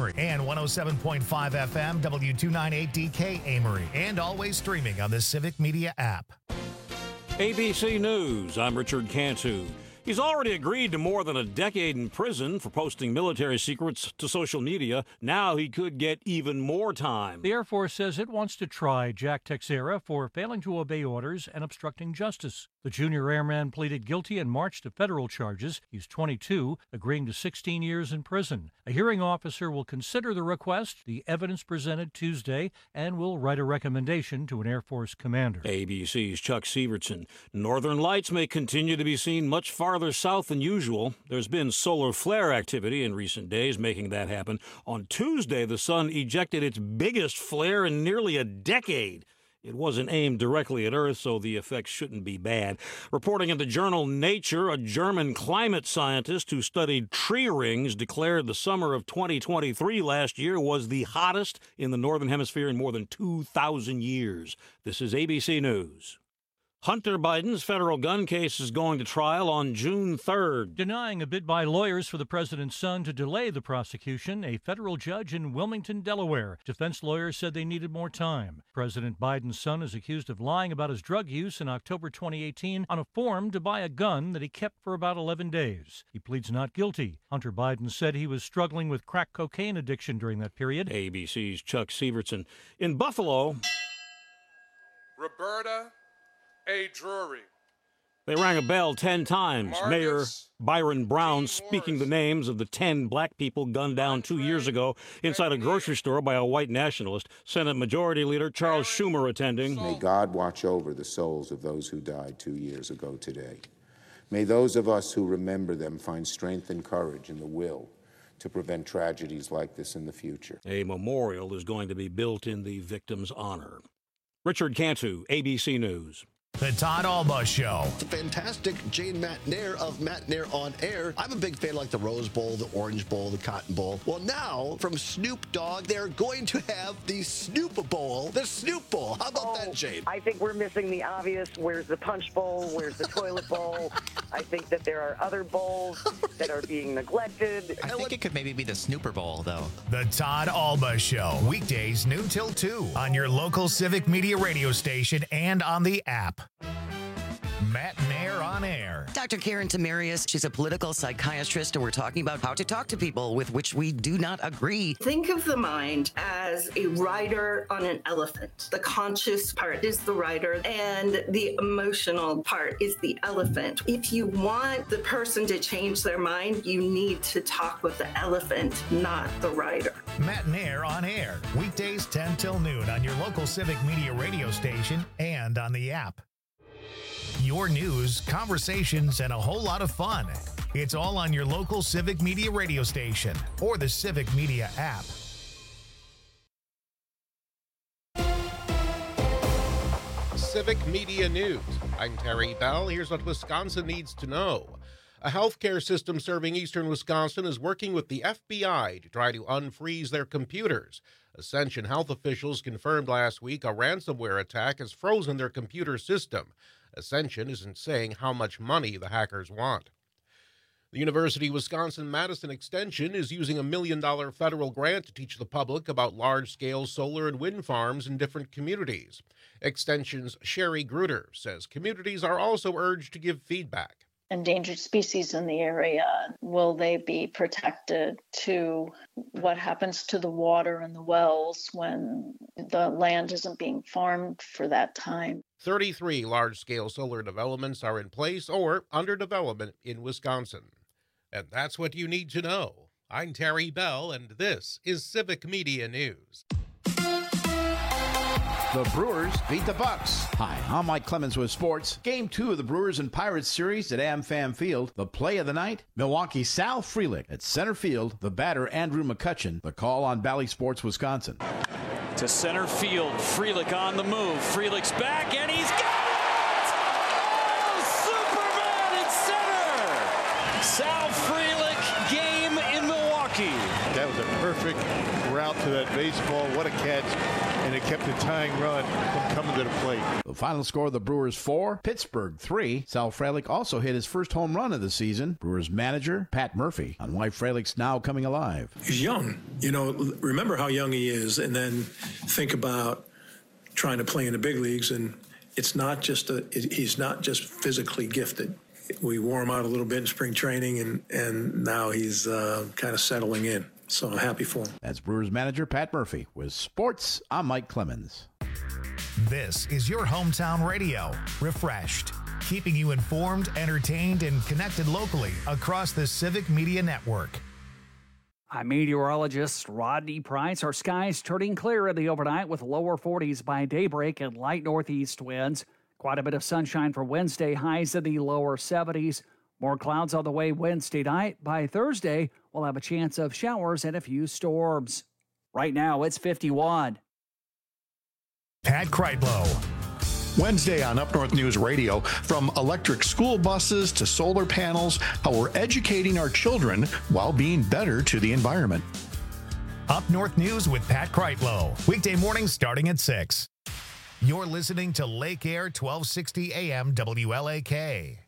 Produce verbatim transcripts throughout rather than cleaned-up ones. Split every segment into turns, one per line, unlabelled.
Amory, and one oh seven point five F M, W two ninety-eight D K Amory, and always streaming on the Civic Media app.
A B C News, I'm Richard Cantu. He's already agreed to more than a decade in prison for posting military secrets to social media. Now he could get even more time.
The Air Force says it wants to try Jack Teixeira for failing to obey orders and obstructing justice. The junior airman pleaded guilty in March to federal charges. He's twenty-two, agreeing to sixteen years in prison. A hearing officer will consider the request, the evidence presented Tuesday, and will write a recommendation to an Air Force commander.
A B C's Chuck Severson. Northern lights may continue to be seen much farther south than usual. There's been solar flare activity in recent days, making that happen. On Tuesday, the sun ejected its biggest flare in nearly a decade. It wasn't aimed directly at Earth, so the effects shouldn't be bad. Reporting in the journal Nature, a German climate scientist who studied tree rings declared the summer of twenty twenty-three last year was the hottest in the Northern Hemisphere in more than two thousand years. This is A B C News. Hunter Biden's federal gun case is going to trial on June third.
Denying a bid by lawyers for the president's son to delay the prosecution, a federal judge in Wilmington, Delaware. Defense lawyers said they needed more time. President Biden's son is accused of lying about his drug use in October twenty eighteen on a form to buy a gun that he kept for about eleven days. He pleads not guilty. Hunter Biden said he was struggling with crack cocaine addiction during that period.
A B C's Chuck Severson. In Buffalo,
Roberta A. Drury.
They rang a bell ten times.
Marcus
Mayor Byron Brown
G.
speaking
Morris.
the names of the ten black people gunned down two years ago inside a grocery store by a white nationalist. Senate Majority Leader Charles Schumer attending.
May God watch over the souls of those who died two years ago today. May those of us who remember them find strength and courage in the will to prevent tragedies like this in the future.
A memorial is going to be built in the victim's honor. Richard Cantu, A B C News.
The Todd Alba Show.
The fantastic Jane Matt Nair of Matt Nair on Air. I'm a big fan like the Rose Bowl, the Orange Bowl, the Cotton Bowl. Well, now, from Snoop Dogg, they're going to have the Snoop Bowl, the Snoop Bowl. How about
oh,
that, Jane?
I think we're missing the obvious. Where's the Punch Bowl? Where's the Toilet Bowl? I think that there are other bowls that are being neglected.
I think it could maybe be the Snooper Bowl, though.
The Todd Alba Show. Weekdays noon till two on your local Civic Media radio station and on the app. Matt Nair on Air.
Doctor Karen Tamarius, she's a political psychiatrist, and we're talking about how to talk to people with which we do not agree.
Think of the mind as a rider on an elephant. The conscious part is the rider, and the emotional part is the elephant. If you want the person to change their mind, you need to talk with the elephant, not the rider.
Matt Nair on Air. Weekdays ten till noon on your local Civic Media radio station and on the app. Your news, conversations, and a whole lot of fun. It's all on your local Civic Media radio station or the Civic Media app.
Civic Media News. I'm Terry Bell. Here's what Wisconsin needs to know. A healthcare system serving eastern Wisconsin is working with the F B I to try to unfreeze their computers. Ascension health officials confirmed last week a ransomware attack has frozen their computer system. Ascension isn't saying how much money the hackers want. The University of Wisconsin-Madison Extension is using a million-dollar federal grant to teach the public about large-scale solar and wind farms in different communities. Extension's Sherry Gruder says communities are also urged to give feedback.
Endangered species in the area, will they be protected? To what happens to the water and the wells when the land isn't being farmed for that time?
thirty-three large-scale solar developments are in place or under development in Wisconsin. And that's what you need to know. I'm Terry Bell, and this is Civic Media News.
The Brewers beat the Bucks. Hi, I'm Mike Clemens with sports. Game two of the Brewers and Pirates series at AmFam Field. The play of the night, Milwaukee's Sal Frelick at center field. The batter, Andrew McCutchen. The call on Bally Sports, Wisconsin.
To center field, Frelick on the move. Frelick's back, and he's got it! Oh, Superman in center! Sal Frelick, game in Milwaukee.
That was a perfect route to that baseball. What a catch. and it kept a tying run from coming to the plate.
The final score, the Brewers four, Pittsburgh three. Sal Frelick also hit his first home run of the season. Brewers manager Pat Murphy on why Frelick's now coming alive.
He's young. You know, remember how young he is, and then think about trying to play in the big leagues, and it's not just a, he's not just physically gifted. We wore him out a little bit in spring training, and, and now he's uh, kind of settling in. So I'm happy for him.
That's Brewers manager Pat Murphy. With sports, I'm Mike Clemens.
This is your hometown radio, Refreshed, keeping you informed, entertained, and connected locally across the Civic Media Network.
I'm meteorologist Rodney Price. Our skies turning clear in the overnight with lower forties by daybreak and light northeast winds. Quite a bit of sunshine for Wednesday, highs in the lower seventies. More clouds on the way Wednesday night. By Thursday, we'll have a chance of showers and a few storms. Right now, it's fifty-one.
Pat Kreitlow.
Wednesday on Up North News Radio, from electric school buses to solar panels, how we're educating our children while being better to the environment.
Up North News with Pat Kreitlow. Weekday mornings starting at six. You're listening to Lake Air twelve sixty A M W L A K.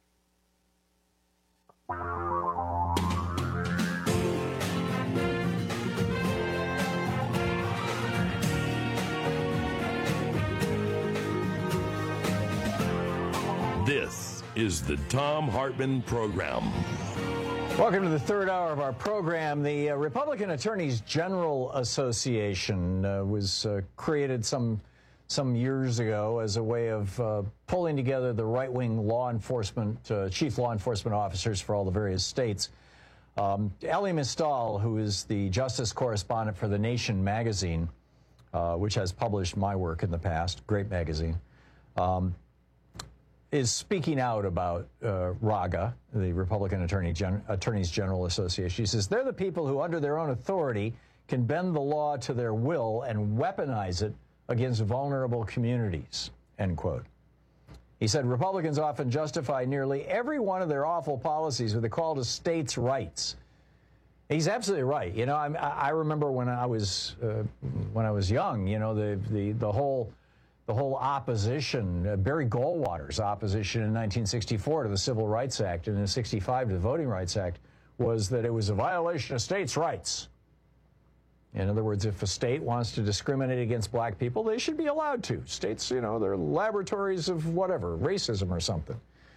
This is the Thom Hartmann Program.
Welcome to the third hour of our program. The uh, Republican Attorneys General Association uh, was uh, created some some years ago as a way of uh, pulling together the right-wing law enforcement, uh, chief law enforcement officers for all the various states. Um, Elie Mystal, who is the justice correspondent for The Nation magazine, uh, which has published my work in the past, great magazine, um, is speaking out about uh, RAGA, the Republican Attorney Gen- Attorneys General Association. She says, they're the people who, under their own authority, can bend the law to their will and weaponize it against vulnerable communities, end quote. He said Republicans often justify nearly every one of their awful policies with a call to states' rights. He's absolutely right. You know, I, I remember when I was uh, when I was young, you know, the the the whole the whole opposition, uh, Barry Goldwater's opposition in nineteen sixty-four to the Civil Rights Act and in sixty-five to the Voting Rights Act was that it was a violation of states' rights. In other words, if a state wants to discriminate against black people, they should be allowed to. States, you know, they're laboratories of whatever, racism or something.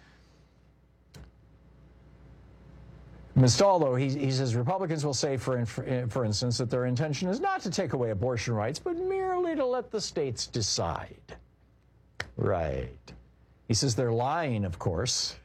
Mystal, though, he, he says Republicans will say, for, for instance, that their intention is not to take away abortion rights, but merely to let the states decide. Right. He says they're lying, of course.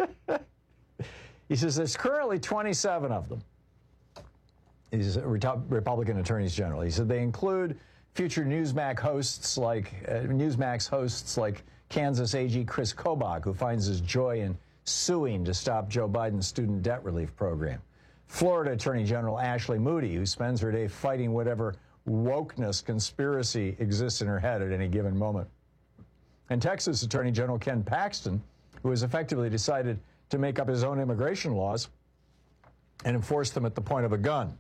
He says there's currently twenty-seven of them. He's Republican Attorneys General. He said they include future Newsmax hosts like uh, Newsmax hosts like Kansas A G Chris Kobach, who finds his joy in suing to stop Joe Biden's student debt relief program. Florida Attorney General Ashley Moody, who spends her day fighting whatever wokeness conspiracy exists in her head at any given moment. And Texas Attorney General Ken Paxton, who has effectively decided to make up his own immigration laws and enforce them at the point of a gun.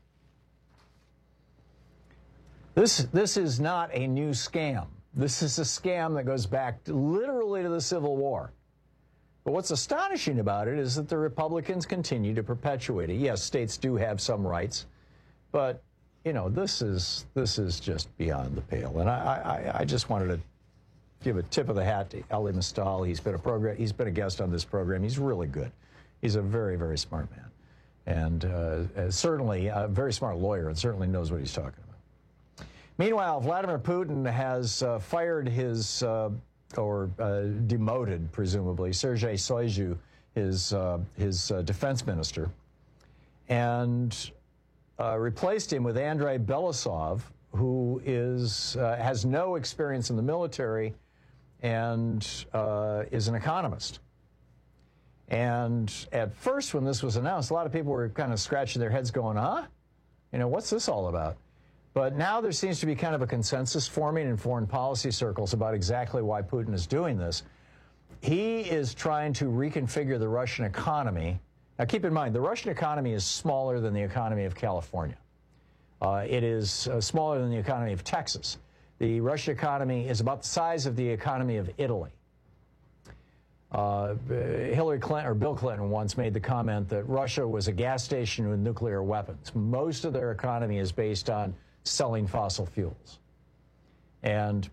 This, this is not a new scam. This is a scam that goes back to, literally to the Civil War. But what's astonishing about it is that the Republicans continue to perpetuate it. Yes, states do have some rights, but, you know, this is this is just beyond the pale. And I, I, I just wanted to give a tip of the hat to Elie Mystal. He's been a program, he's been a guest on this program. He's really good. He's a very, very smart man. And uh, certainly a very smart lawyer and certainly knows what he's talking about. Meanwhile, Vladimir Putin has uh, fired his, uh, or uh, demoted, presumably, Sergei Shoigu, his, uh, his uh, defense minister, and uh, replaced him with Andrei Belousov, who is, uh, has no experience in the military and uh, is an economist. And at first, when this was announced, a lot of people were kind of scratching their heads going, huh? You know, what's this all about? But now there seems to be kind of a consensus forming in foreign policy circles about exactly why Putin is doing this. He is trying to reconfigure the Russian economy. Now, keep in mind, the Russian economy is smaller than the economy of California. Uh, it is uh, smaller than the economy of Texas. The Russian economy is about the size of the economy of Italy. Uh, Hillary Clinton or Bill Clinton once made the comment that Russia was a gas station with nuclear weapons. Most of their economy is based on selling fossil fuels. And,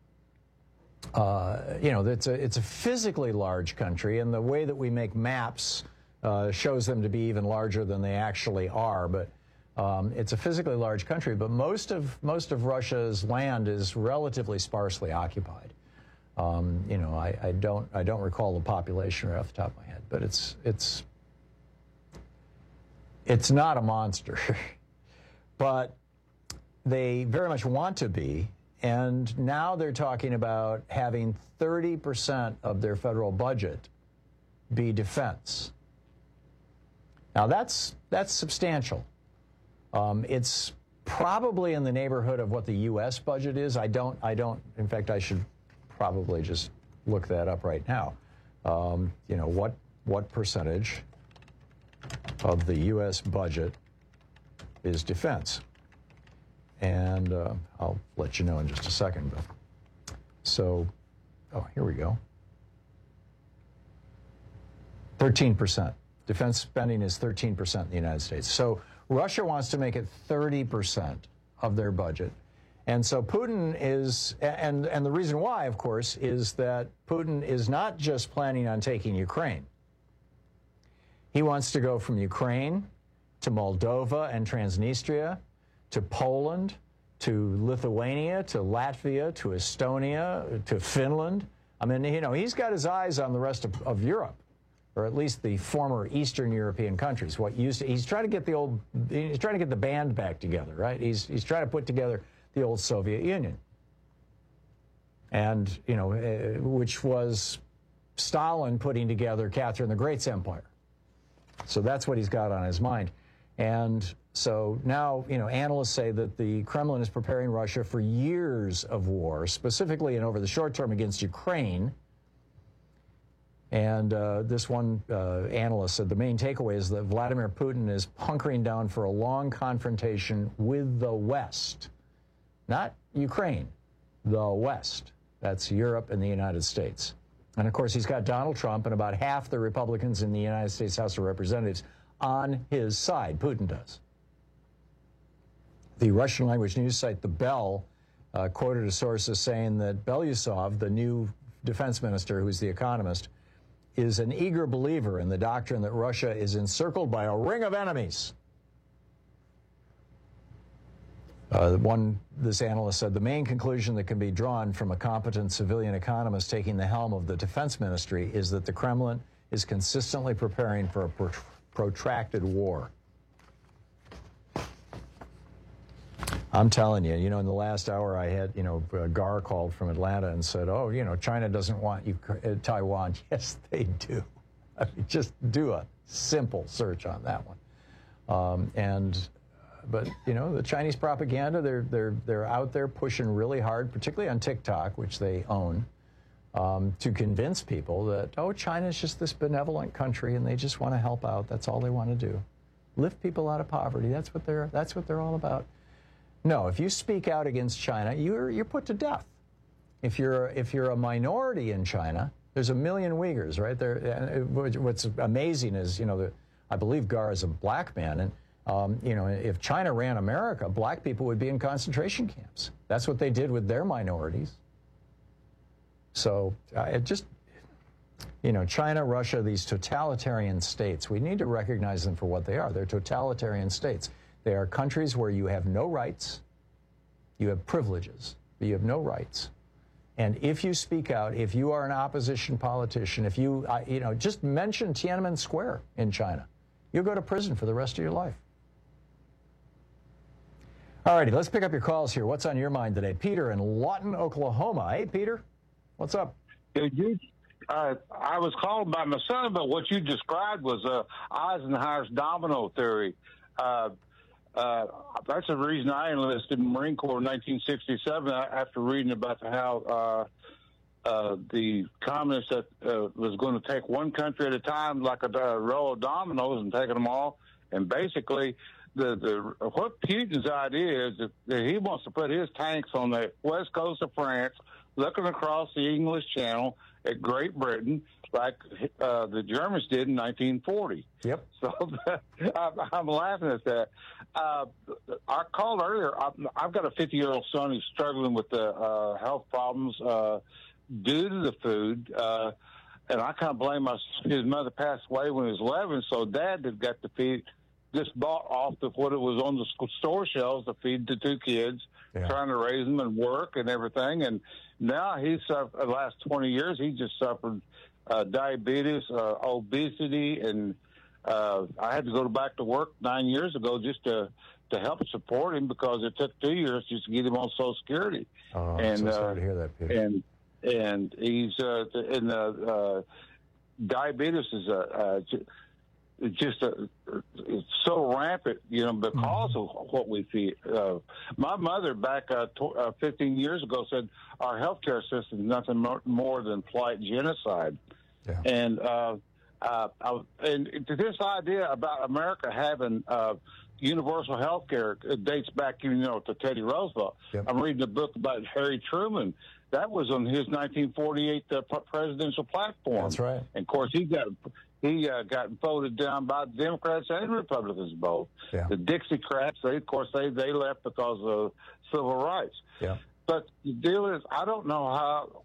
uh, you know, it's a, it's a physically large country, and the way that we make maps uh, shows them to be even larger than they actually are. But um, it's a physically large country, but most of, most of Russia's land is relatively sparsely occupied. Um, you know, I, I don't I don't recall the population right off the top of my head, but it's it's it's not a monster. But they very much want to be, and now they're talking about having thirty percent of their federal budget be defense. Now that's that's substantial. Um, it's probably in the neighborhood of what the U S budget is. I don't I don't. In fact, I should probably just look that up right now. Um, you know, what what percentage of the U S budget is defense? And uh, I'll let you know in just a second. But so, oh, here we go. thirteen percent. Defense spending is thirteen percent in the United States. So Russia wants to make it thirty percent of their budget. And so Putin is, and, and the reason why, of course, is that Putin is not just planning on taking Ukraine. He wants to go from Ukraine to Moldova and Transnistria, to Poland, to Lithuania, to Latvia, to Estonia, to Finland. I mean, you know, he's got his eyes on the rest of, of Europe, or at least the former Eastern European countries. What used to, he's trying to get the old, he's trying to get the band back together, right? He's, he's trying to put together the old Soviet Union, and you know, uh, which was Stalin putting together Catherine the Great's empire. So that's what he's got on his mind. And so now, you know, analysts say that the Kremlin is preparing Russia for years of war, specifically and over the short term against Ukraine. And uh, this one uh, analyst said the main takeaway is that Vladimir Putin is hunkering down for a long confrontation with the West. Not Ukraine, the West. That's Europe and the United States. And of course, he's got Donald Trump and about half the Republicans in the United States House of Representatives on his side. Putin does. The Russian language news site The Bell uh, quoted a source as saying that Belousov, the new defense minister, who's the economist, is an eager believer in the doctrine that Russia is encircled by a ring of enemies. Uh, one, this analyst said, the main conclusion that can be drawn from a competent civilian economist taking the helm of the defense ministry is that the Kremlin is consistently preparing for a pro protracted war. I'm telling you, you know, in the last hour I had, you know, Gar called from Atlanta and said, oh, you know, China doesn't want you, uh, Taiwan. Yes, they do. I mean, just do a simple search on that one. Um, and... But, you know, the Chinese propaganda, they're, they're, they're out there pushing really hard, particularly on TikTok, which they own, um, to convince people that, oh, China's just this benevolent country and they just want to help out. That's all they want to do. Lift people out of poverty. That's what they're, that's what they're all about. No, if you speak out against China, you're, you're put to death. If you're, if you're a minority in China, there's a million Uyghurs, right? There, and what's amazing is, you know, the, I believe Gar is a black man, and Um, you know, if China ran America, black people would be in concentration camps. That's what they did with their minorities. So uh, it just, you know, China, Russia, these totalitarian states, we need to recognize them for what they are. They're totalitarian states. They are countries where you have no rights, you have privileges, but you have no rights. And if you speak out, if you are an opposition politician, if you, uh, you know, just mention Tiananmen Square in China, you'll go to prison for the rest of your life. All righty, let's pick up your calls here. What's on your mind today? Peter in Lawton, Oklahoma. Hey, Peter, what's up?
Did you, uh, I was called by my son, but what you described was uh, Eisenhower's domino theory. Uh, uh, that's the reason I enlisted in the Marine Corps in nineteen sixty-seven after reading about how uh, uh, the communists that uh, was going to take one country at a time like a, a row of dominoes and taking them all. And basically, the, the what Putin's idea is that, that he wants to put his tanks on the west coast of France, looking across the English Channel at Great Britain, like uh, the Germans did in nineteen forty.
Yep.
So I'm, I'm laughing at that. Uh, I called earlier. I've, I've got a fifty-year-old son who's struggling with the uh, health problems uh, due to the food. Uh, and I kind of blame my, his mother passed away when he was eleven, so Dad had got to feed, just bought off of what it was on the store shelves to feed the two kids, yeah. trying to raise them and work and everything. And now he's suffered, the last twenty years, he just suffered uh, diabetes, uh, obesity, and uh, I had to go back to work nine years ago just to, to help support him because it took two years just to get him on Social Security.
Oh, I'm
and,
so sorry
uh,
to hear that, Peter.
And, and he's, uh, in the, uh, diabetes is, uh, uh It's just a, it's so rampant, you know, because of what we feed. Uh, my mother back uh, tw- uh, fifteen years ago said our healthcare system is nothing more, more than polite genocide.
Yeah.
And uh, uh, I, and to this idea about America having uh, universal healthcare, it dates back, you know, to Teddy Roosevelt.
Yep.
I'm reading a book about Harry Truman. That was on his nineteen forty-eight uh, presidential platform.
That's right.
And of course, he got. He uh, got voted down by the Democrats and Republicans both.
Yeah.
The Dixiecrats, they, of course, they, they left because of civil rights.
Yeah.
But the deal is, I don't know how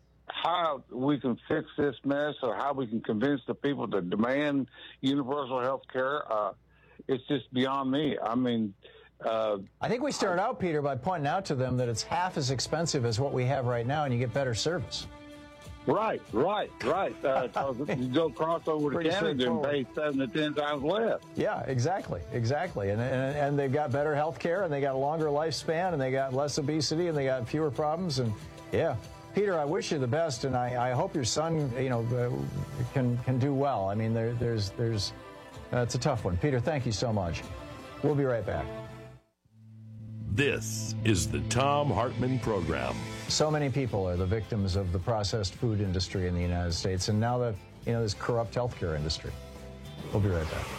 how we can fix this mess or how we can convince the people to demand universal health care. Uh, it's just beyond me. I mean... Uh,
I think we start out, Peter, by pointing out to them that it's half as expensive as what we have right now, and you get better service.
Right, right, right. Uh, you go cross over to
Pretty
Canada and pay seven to ten times less.
Yeah, exactly, exactly. And, and and they've got better health care, and they got a longer lifespan, and they got less obesity, and they got fewer problems. And yeah, Peter, I wish you the best, and I, I hope your son, you know, uh, can can do well. I mean, there, there's there's uh, it's a tough one. Peter, thank you so much. We'll be right back.
This is the Thom Hartmann Program.
So many people are the victims of the processed food industry in the United States, and now the, you know, this corrupt healthcare industry. We'll be right back.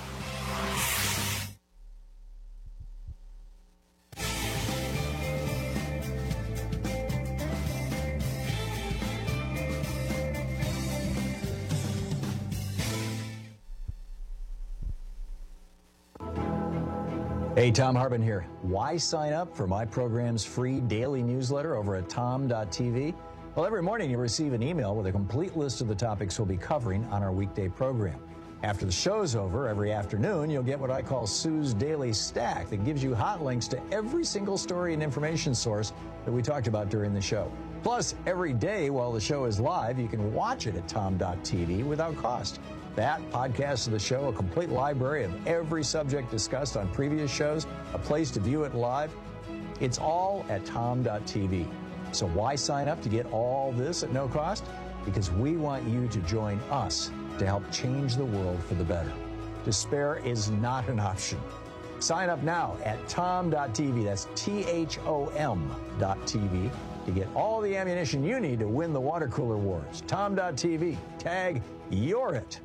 Hey, Thom Hartmann here. Why sign up for my program's free daily newsletter over at tom dot t v? Well, every morning you receive an email with a complete list of the topics we'll be covering on our weekday program. After the show's over, every afternoon, you'll get what I call Sue's Daily Stack that gives you hot links to every single story and information source that we talked about during the show. Plus, every day while the show is live, you can watch it at tom dot t v without cost. That, podcasts of the show, a complete library of every subject discussed on previous shows, a place to view it live. It's all at tom dot t v. So why sign up to get all this at no cost? Because we want you to join us to help change the world for the better. Despair is not an option. Sign up now at tom dot t v. That's T H O M dot T V to get all the ammunition you need to win the water cooler wars. tom dot t v. Tag You're It.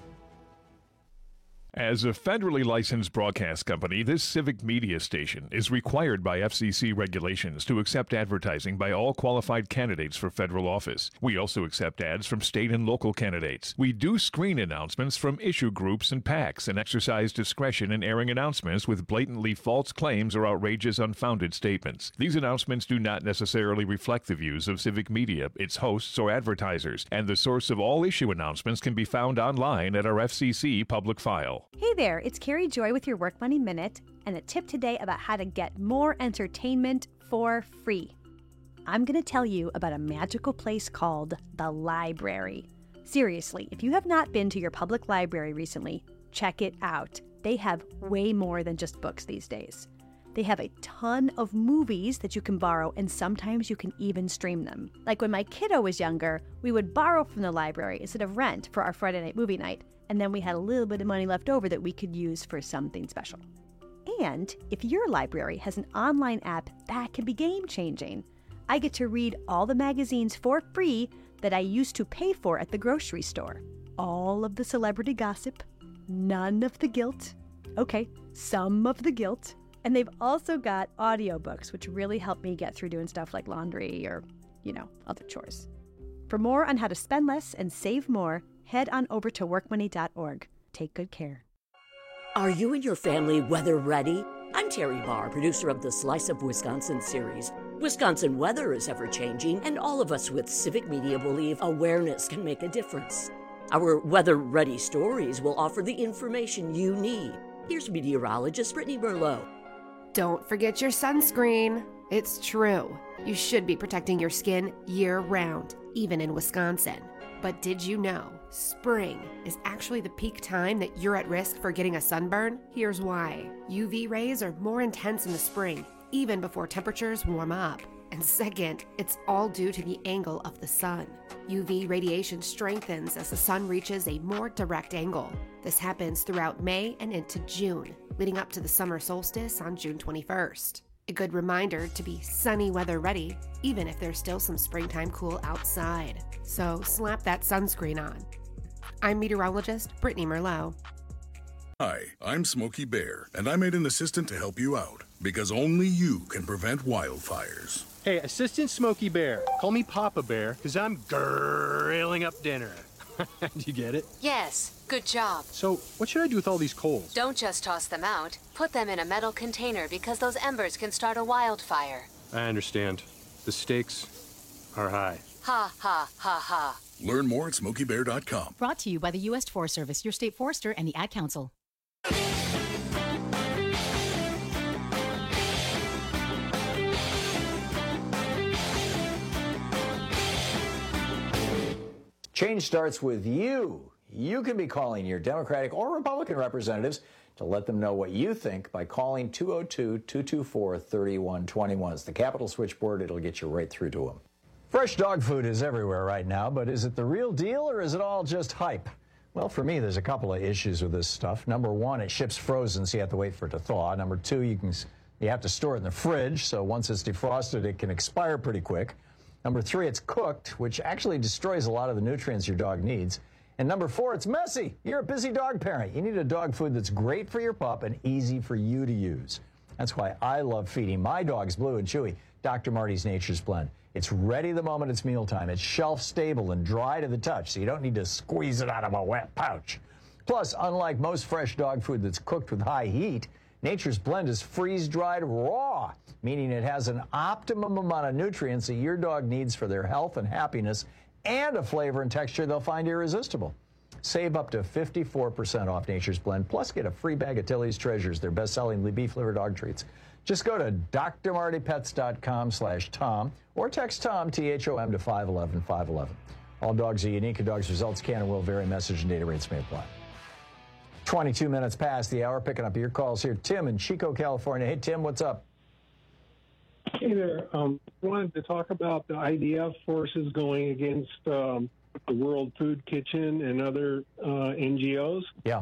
As a federally licensed broadcast company, this civic media station is required by F C C regulations to accept advertising by all qualified candidates for federal office. We also accept ads from state and local candidates. We do screen announcements from issue groups and PACs and exercise discretion in airing announcements with blatantly false claims or outrageous, unfounded statements. These announcements do not necessarily reflect the views of civic media, its hosts, or advertisers, and the source of all issue announcements can be found online at our F C C public file.
Hey there, it's Carrie Joy with your Work Money Minute, and a tip today about how to get more entertainment for free. I'm going to tell you about a magical place called the library. Seriously, if you have not been to your public library recently, check it out. They have way more than just books these days. They have a ton of movies that you can borrow, and sometimes you can even stream them. Like when my kiddo was younger, we would borrow from the library instead of rent for our Friday night movie night, and then we had a little bit of money left over that we could use for something special. And if your library has an online app, that can be game-changing. I get to read all the magazines for free that I used to pay for at the grocery store. All of the celebrity gossip, none of the guilt. Okay, some of the guilt. And they've also got audiobooks, which really help me get through doing stuff like laundry or, you know, other chores. For more on how to spend less and save more, head on over to work money dot org. Take good care.
Are you and your family weather ready? I'm Terry Barr, producer of the Slice of Wisconsin series. Wisconsin weather is ever-changing, and all of us with Civic Media believe awareness can make a difference. Our weather-ready stories will offer the information you need. Here's meteorologist Brittany Merlot.
Don't forget your sunscreen. It's true. You should be protecting your skin year-round, even in Wisconsin. But did you know spring is actually the peak time that you're at risk for getting a sunburn? Here's why. U V rays are more intense in the spring, even before temperatures warm up. And second, it's all due to the angle of the sun. U V radiation strengthens as the sun reaches a more direct angle. This happens throughout May and into June, leading up to the summer solstice on June twenty-first. A good reminder to be sunny weather ready, even if there's still some springtime cool outside. So slap that sunscreen on. I'm meteorologist Brittany Merlot.
Hi, I'm Smokey Bear, and I made an assistant to help you out, because only you can prevent wildfires.
Hey, Assistant Smokey Bear, call me Papa Bear, because I'm grilling up dinner. Do you get it?
Yes, good job.
So, what should I do with all these coals?
Don't just toss them out. Put them in a metal container because those embers can start a wildfire.
I understand. The stakes are high.
Ha, ha, ha, ha.
Learn more at smokey bear dot com.
Brought to you by the U S Forest Service, your state forester, and the Ad Council.
Change starts with you. You can be calling your Democratic or Republican representatives to let them know what you think by calling two oh two, two two four, three one two one. It's the Capitol switchboard. It'll get you right through to them. Fresh dog food is everywhere right now, but is it the real deal or is it all just hype? Well, for me, there's a couple of issues with this stuff. Number one, it ships frozen, so you have to wait for it to thaw. Number two, you can you have to store it in the fridge, so once it's defrosted, it can expire pretty quick. Number three, it's cooked, which actually destroys a lot of the nutrients your dog needs. And number four, it's messy. You're a busy dog parent. You need a dog food that's great for your pup and easy for you to use. That's why I love feeding my dogs, Blue and Chewy, Doctor Marty's Nature's Blend. It's ready the moment it's mealtime. It's shelf-stable and dry to the touch, so you don't need to squeeze it out of a wet pouch. Plus, unlike most fresh dog food that's cooked with high heat, Nature's Blend is freeze-dried raw, meaning it has an optimum amount of nutrients that your dog needs for their health and happiness, and a flavor and texture they'll find irresistible. Save up to fifty-four percent off Nature's Blend, plus get a free bag of Tilly's Treasures, their best-selling beef-liver dog treats. Just go to d r marty pets dot com slash Tom or text Tom, T H O M, to five one one, five one one. All dogs are unique, and dogs' results can and will vary. Message and data rates may apply. twenty-two minutes past the hour, picking up your calls here. Tim in Chico, California. Hey, Tim, what's up?
Hey there. Um, I wanted to talk about the I D F forces going against um, the World Food Kitchen and other uh, N G Os.
Yeah.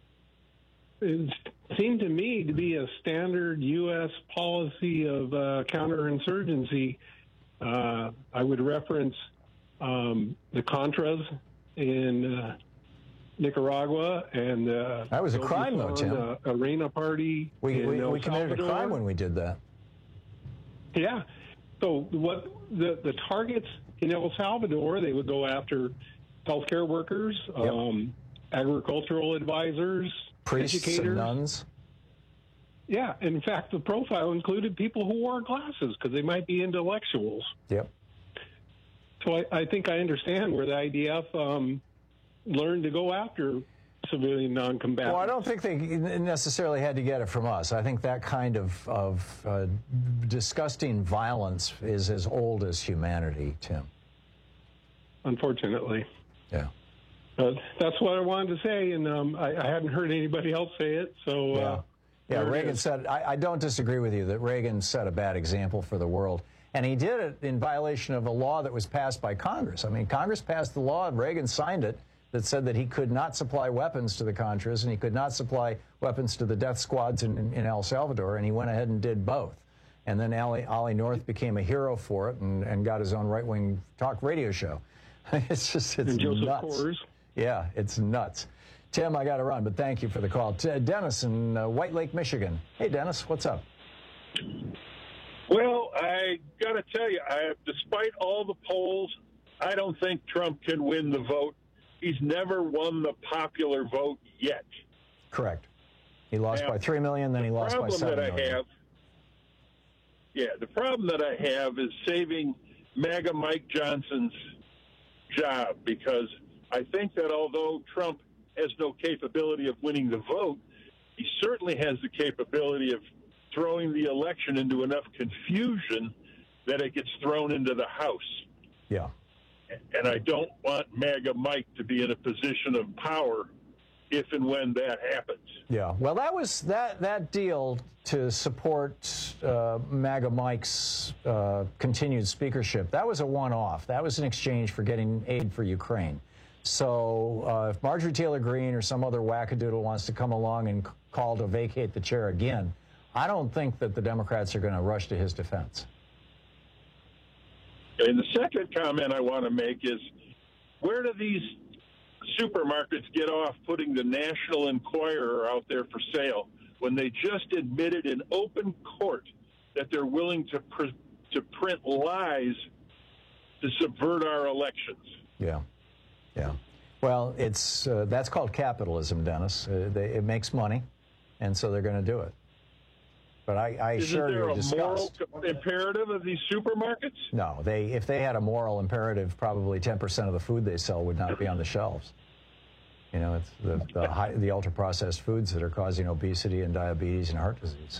It seemed to me to be a standard U S policy of uh, counterinsurgency. Uh, I would reference um, the Contras in uh, Nicaragua and uh,
that was a crime, though, Tim.
Uh, Arena Party.
We,
in
we,
El
we committed
Salvador.
a crime when we did that.
Yeah. So what the the targets in El Salvador, they would go after healthcare workers,
Yep.
um, agricultural advisors,
Priests
educators.
and nuns.
Yeah. In fact, the profile included people who wore glasses because they might be intellectuals.
Yep.
So I, I think I understand where the I D F um, learned to go after civilian non-combatants.
Well, I don't think they necessarily had to get it from us. I think that kind of, of uh, disgusting violence is as old as humanity, Tim.
Unfortunately.
Yeah.
But that's what I wanted to say, and um, I, I hadn't heard anybody else say it. So
Yeah,
uh,
yeah.
there it
Reagan
is.
said, I, I don't disagree with you that Reagan set a bad example for the world. And he did it in violation of a law that was passed by Congress. I mean, Congress passed the law, and Reagan signed it, that said that he could not supply weapons to the Contras and he could not supply weapons to the death squads in, in, in El Salvador, and he went ahead and did both. And then Ollie, Ollie North became a hero for it and, and got his own right-wing talk radio show. It's just, it's
And Joseph
nuts.
Coors.
Yeah, it's nuts. Tim, I got to run, but thank you for the call. T- Dennis in uh, White Lake, Michigan. Hey, Dennis, what's up?
Well, I got to tell you, I, despite all the polls, I don't think Trump can win the vote. He's never won the popular vote yet.
Correct. He lost
now,
by three million, then he lost by seven
that I
million.
have, yeah, the problem that I have is saving MAGA Mike Johnson's job, because I think that although Trump has no capability of winning the vote, he certainly has the capability of throwing the election into enough confusion that it gets thrown into the House.
Yeah.
And I don't want MAGA Mike to be in a position of power if and when that happens.
Yeah. Well, that was that that deal to support uh, MAGA Mike's uh, continued speakership. That was a one-off. That was in exchange for getting aid for Ukraine. So uh, if Marjorie Taylor Greene or some other wackadoodle wants to come along and call to vacate the chair again, I don't think that the Democrats are going to rush to his defense.
And the second comment I want to make is, where do these supermarkets get off putting the National Enquirer out there for sale when they just admitted in open court that they're willing to pr- to print lies to subvert our elections?
Yeah, yeah. Well, it's uh, that's called capitalism, Dennis. Uh, they, it makes money, and so they're going to do it. But I, I
Isn't
assure
there
you,
a moral imperative of these supermarkets?
No, they if they had a moral imperative, probably ten percent of the food they sell would not be on the shelves. You know, it's the the, high, the ultra-processed foods that are causing obesity and diabetes and heart disease.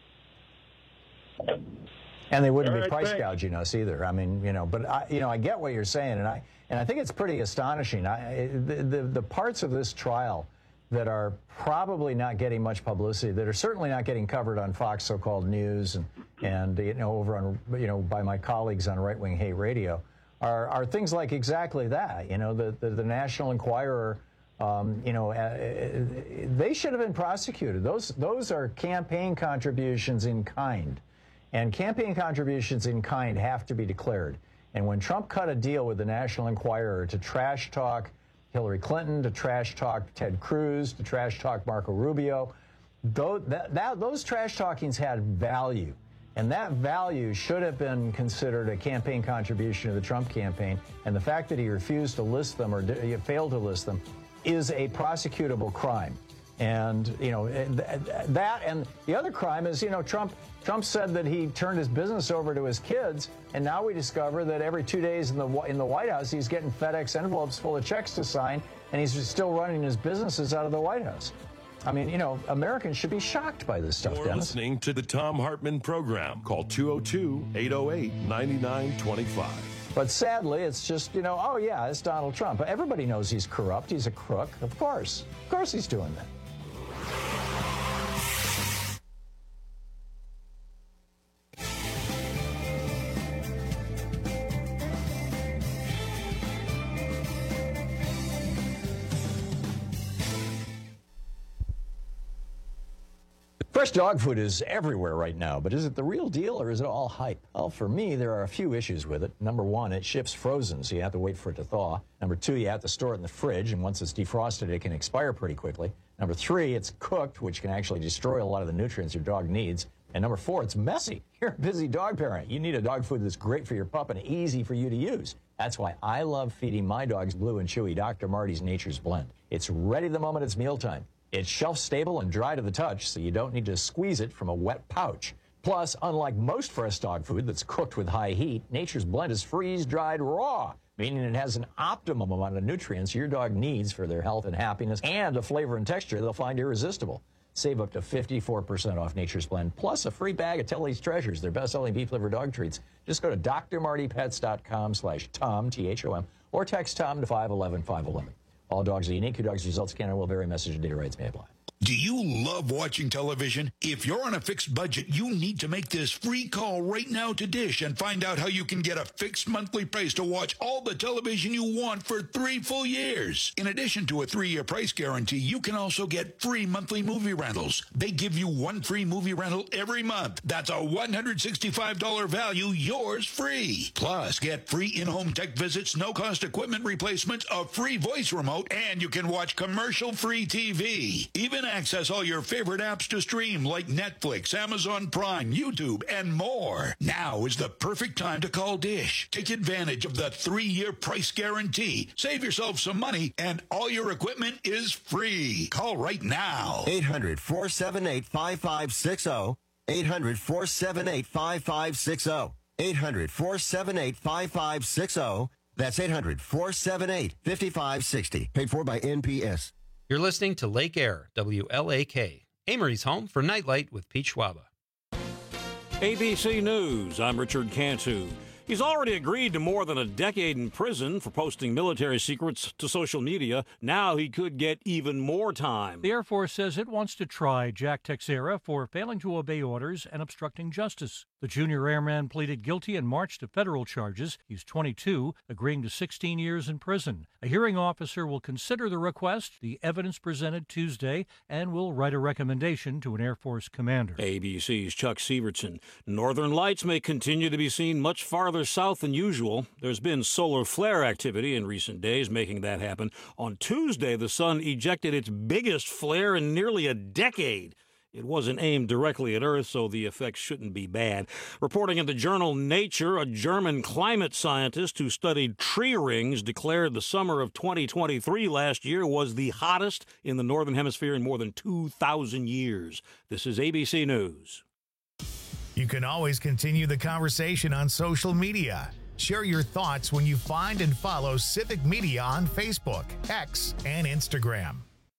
And they wouldn't
All
be
right,
price
thanks.
gouging us either. I mean, you know, but I, you know, I get what you're saying, and I and I think it's pretty astonishing. I, the, the the parts of this trial that are probably not getting much publicity, that are certainly not getting covered on Fox so-called news and, and you know, over on, you know, by my colleagues on Right Wing Hate Radio, are, are things like exactly that. You know, the, the, the National Enquirer, um, you know, uh, they should have been prosecuted. Those, those are campaign contributions in kind. And campaign contributions in kind have to be declared. And when Trump cut a deal with the National Enquirer to trash talk Hillary Clinton, to trash talk Ted Cruz, to trash talk Marco Rubio, those, that, that, those trash talkings had value. And that value should have been considered a campaign contribution to the Trump campaign. And the fact that he refused to list them or d- failed to list them is a prosecutable crime. And, you know, that and the other crime is, you know, Trump Trump said that he turned his business over to his kids, and now we discover that every two days in the in the White House, he's getting FedEx envelopes full of checks to sign, and he's still running his businesses out of the White House. I mean, you know, Americans should be shocked by this stuff,
You're
Dennis.
listening to the Tom Hartman Program. Call two oh two, eight oh eight, nine nine two five.
But sadly, it's just, you know, oh, yeah, it's Donald Trump. Everybody knows he's corrupt. He's a crook. Of course. Of course he's doing that. Fresh dog food is everywhere right now, but is it the real deal or is it all hype? Well, for me, there are a few issues with it. Number one, it ships frozen, so you have to wait for it to thaw. Number two, you have to store it in the fridge, and once it's defrosted, it can expire pretty quickly. Number three, it's cooked, which can actually destroy a lot of the nutrients your dog needs. And number four, it's messy. You're a busy dog parent. You need a dog food that's great for your pup and easy for you to use. That's why I love feeding my dogs Blue and Chewy Doctor Marty's Nature's Blend. It's ready the moment it's mealtime. It's shelf-stable and dry to the touch, so you don't need to squeeze it from a wet pouch. Plus, unlike most fresh dog food that's cooked with high heat, Nature's Blend is freeze-dried raw, meaning it has an optimum amount of nutrients your dog needs for their health and happiness, and a flavor and texture they'll find irresistible. Save up to fifty-four percent off Nature's Blend, plus a free bag of Telly's Treasures, their best-selling beef-liver dog treats. Just go to d r marty pets dot com slash Tom, T H O M, or text Tom to five one one, five one one. All dogs are unique. Your dog's results can and will vary. Message and data rights may apply.
Do you love watching television? If you're on a fixed budget, you need to make this free call right now to Dish and find out how you can get a fixed monthly price to watch all the television you want for three full years. In addition to a three-year price guarantee, you can also get free monthly movie rentals. They give you one free movie rental every month. That's a one hundred sixty-five dollars value, yours free. Plus, get free in-home tech visits, no-cost equipment replacements, a free voice remote, and you can watch commercial-free T V. Even access all your favorite apps to stream like Netflix, Amazon Prime, YouTube, and more. Now is the perfect time to call Dish. Take advantage of the three-year price guarantee. Save yourself some money, and all your equipment is free. Call right now.
eight hundred, four seven eight, five five six zero. eight hundred, four seven eight, five five six zero. eight hundred, four seven eight, five five six zero. That's eight hundred, four seven eight, five five six zero. Paid for by N P S.
You're listening to Lake Air, W L A K, Amory's home for Nightlight with Pete Schwaba.
A B C News, I'm Richard Cantu. He's already agreed to more than a decade in prison for posting military secrets to social media. Now he could get even more time.
The Air Force says it wants to try Jack Texera for failing to obey orders and obstructing justice. The junior airman pleaded guilty in March to federal charges. He's twenty-two, agreeing to sixteen years in prison. A hearing officer will consider the request, the evidence presented Tuesday, and will write a recommendation to an Air Force commander.
A B C's Chuck Severson. Northern lights may continue to be seen much farther south than usual. There's been solar flare activity in recent days, making that happen. On Tuesday, the sun ejected its biggest flare in nearly a decade. It wasn't aimed directly at Earth, so the effects shouldn't be bad. Reporting in the journal Nature, a German climate scientist who studied tree rings declared the summer of twenty twenty-three last year was the hottest in the Northern Hemisphere in more than two thousand years. This is A B C News.
You can always continue the conversation on social media. Share your thoughts when you find and follow Civic Media on Facebook, X, and Instagram.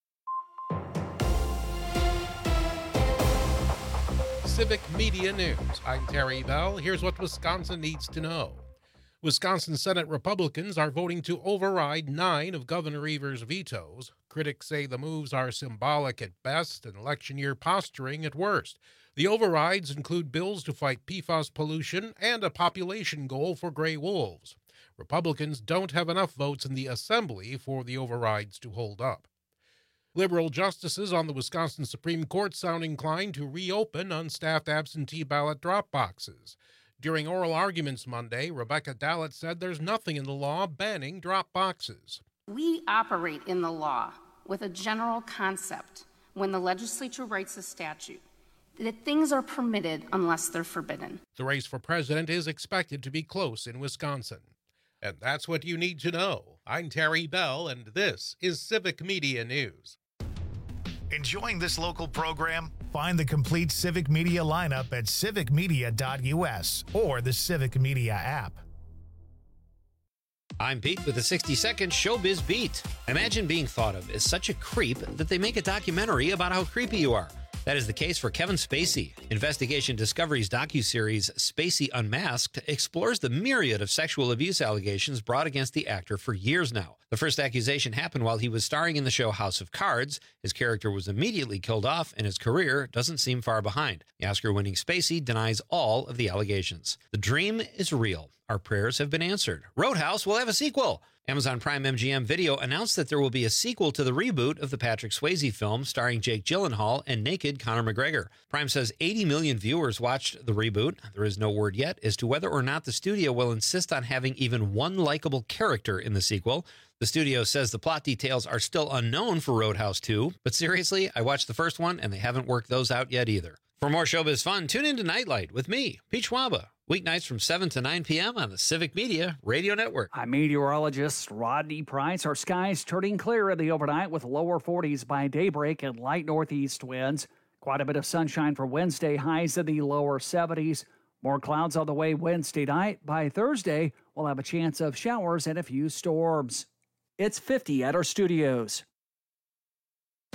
Civic Media News. I'm Terry Bell. Here's what Wisconsin needs to know. Wisconsin Senate Republicans are voting to override nine of Governor Evers' vetoes. Critics say the moves are symbolic at best and election year posturing at worst. The overrides include bills to fight P FAS pollution and a population goal for gray wolves. Republicans don't have enough votes in the Assembly for the overrides to hold up. Liberal justices on the Wisconsin Supreme Court sound inclined to reopen unstaffed absentee ballot drop boxes. During oral arguments Monday, Rebecca Dallett said there's nothing in the law banning drop boxes.
We operate in the law with a general concept when the legislature writes a statute that things are permitted unless they're forbidden.
The race for president is expected to be close in Wisconsin. And that's what you need to know. I'm Terry Bell, and this is Civic Media News.
Enjoying this local program? Find the complete Civic Media lineup at civic media dot U S or the Civic Media app.
I'm Pete with a sixty second Showbiz Beat. Imagine being thought of as such a creep that they make a documentary about how creepy you are. That is the case for Kevin Spacey. Investigation Discovery's docuseries Spacey Unmasked explores the myriad of sexual abuse allegations brought against the actor for years now. The first accusation happened while he was starring in the show House of Cards. His character was immediately killed off, and his career doesn't seem far behind. The Oscar-winning Spacey denies all of the allegations. The dream is real. Our prayers have been answered. Roadhouse will have a sequel. Amazon Prime M G M Video announced that there will be a sequel to the reboot of the Patrick Swayze film starring Jake Gyllenhaal and naked Conor McGregor. Prime says eighty million viewers watched the reboot. There is no word yet as to whether or not the studio will insist on having even one likable character in the sequel. The studio says the plot details are still unknown for Roadhouse two, but seriously, I watched the first one and they haven't worked those out yet either. For more showbiz fun, tune in to Nightlight with me, Pete Schwaba. Weeknights from seven to nine p.m. on the Civic Media Radio Network.
I'm meteorologist Rodney Price. Our skies turning clear in the overnight with lower forties by daybreak and light northeast winds. Quite a bit of sunshine for Wednesday, highs in the lower seventies. More clouds on the way Wednesday night. By Thursday, we'll have a chance of showers and a few storms. It's fifty at our studios.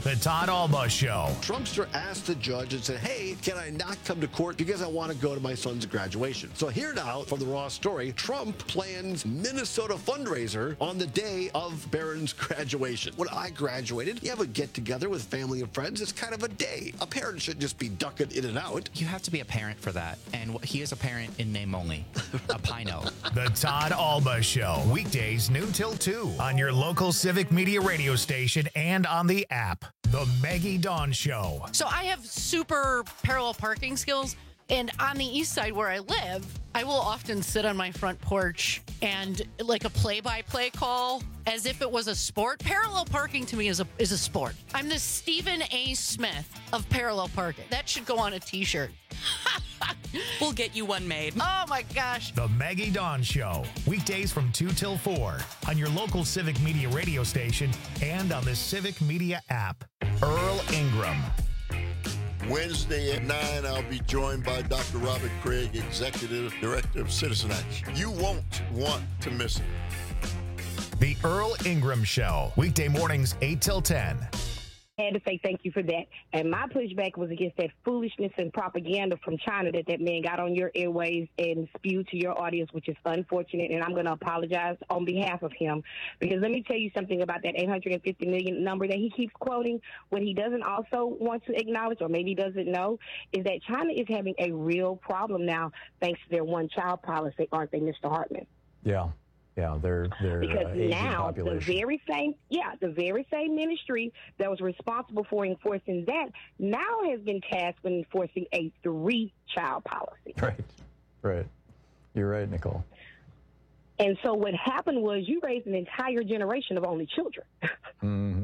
The Todd Alba Show.
Trumpster asked the judge and said, hey, can I not come to court because I want to go to my son's graduation? So here now from the Raw story, Trump plans Minnesota fundraiser on the day of Barron's graduation. When I graduated, you have a get-together with family and friends. It's kind of a day. A parent shouldn't just be ducking in and out.
You have to be a parent for that. And he is a parent in name only. A Pino.
The Todd Alba Show. Weekdays noon till two on your local Civic Media radio station and on the app. The Maggie Dawn Show.
So I have super parallel parking skills, and on the east side where I live, I will often sit on my front porch and like a play-by-play call as if it was a sport. Parallel parking to me is a is a sport. I'm the Stephen A. Smith of parallel parking. That should go on a t-shirt.
We'll get you one made.
Oh my gosh.
The Maggie Dawn Show. Weekdays from two till four on your local Civic Media radio station and on the Civic Media app. Earl Ingram.
Wednesday at nine, I'll be joined by Doctor Robert Craig, Executive Director of Citizen Action. You won't want to miss it.
The Earl Ingram Show. Weekday mornings, eight till ten.
I had to say thank you for that. And my pushback was against that foolishness and propaganda from China that that man got on your airwaves and spewed to your audience, which is unfortunate. And I'm going to apologize on behalf of him. Because let me tell you something about that eight hundred fifty million number that he keeps quoting. What he doesn't also want to acknowledge, or maybe doesn't know, is that China is having a real problem now thanks to their one-child policy, aren't they, Mister Hartman?
Yeah. Yeah, they're they're
because
uh, aging
now
population.
the very same, yeah, the very same ministry that was responsible for enforcing that now has been tasked with enforcing a three-child policy.
Right, right. You're right, Nicole.
And so what happened was you raised an entire generation of only children.
Mm-hmm.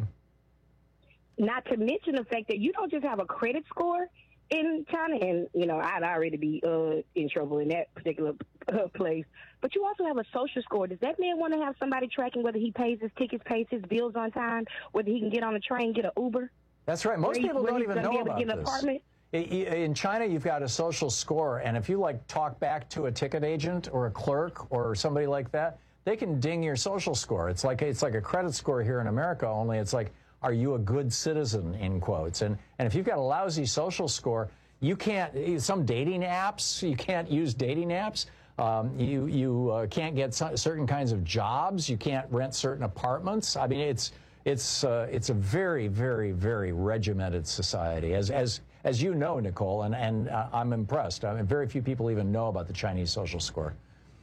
Not to mention the fact that you don't just have a credit score in China, and, you know, I'd already be uh, in trouble in that particular uh, place. But you also have a social score. Does that man want to have somebody tracking whether he pays his tickets, pays his bills on time, whether he can get on a train, get an Uber?
That's right. Most
where
people
he,
don't even know about
get an
this.
Apartment?
In China, you've got a social score, and if you, like, talk back to a ticket agent or a clerk or somebody like that, they can ding your social score. It's like it's like a credit score here in America, only it's like, are you a good citizen, in quotes? And, and if you've got a lousy social score, you can't, some dating apps, you can't use dating apps. Um, you you uh, can't get some, certain kinds of jobs. You can't rent certain apartments. I mean, it's it's uh, it's a very, very, very regimented society, as as as you know, Nicole, and and uh, I'm impressed. I mean, very few people even know about the Chinese social score.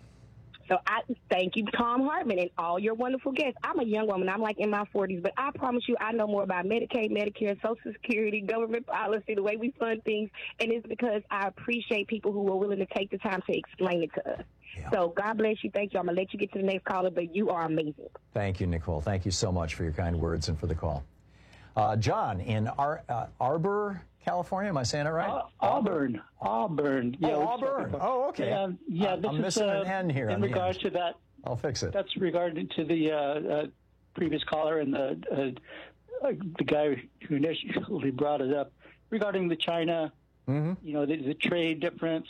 So I thank you, Tom Hartman, and all your wonderful guests. I'm a young woman. I'm like in my forties, but I promise you I know more about Medicaid, Medicare, Social Security, government policy, the way we fund things, and it's because I appreciate people who are willing to take the time to explain it to us. Yeah. So God bless you. Thank you. I'm going to let you get to the next caller, but you are amazing.
Thank you, Nicole. Thank you so much for your kind words and for the call. Uh, John in Ar- uh, Arbor, California. Am I saying it right?
Uh, Auburn. Auburn.
Oh,
yeah,
Auburn. Oh, okay.
Yeah, yeah this
I'm
is,
missing
uh,
an N here.
In regards to that.
I'll fix it.
That's regarding to the uh, uh, previous caller and the uh, uh, the guy who initially brought it up regarding the China,
mm-hmm.
you know, the, the trade difference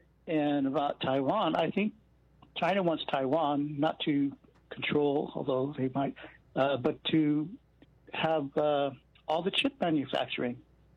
and about Taiwan. I think China wants Taiwan not to control, although they might, uh, but to have uh, all the chip manufacturing.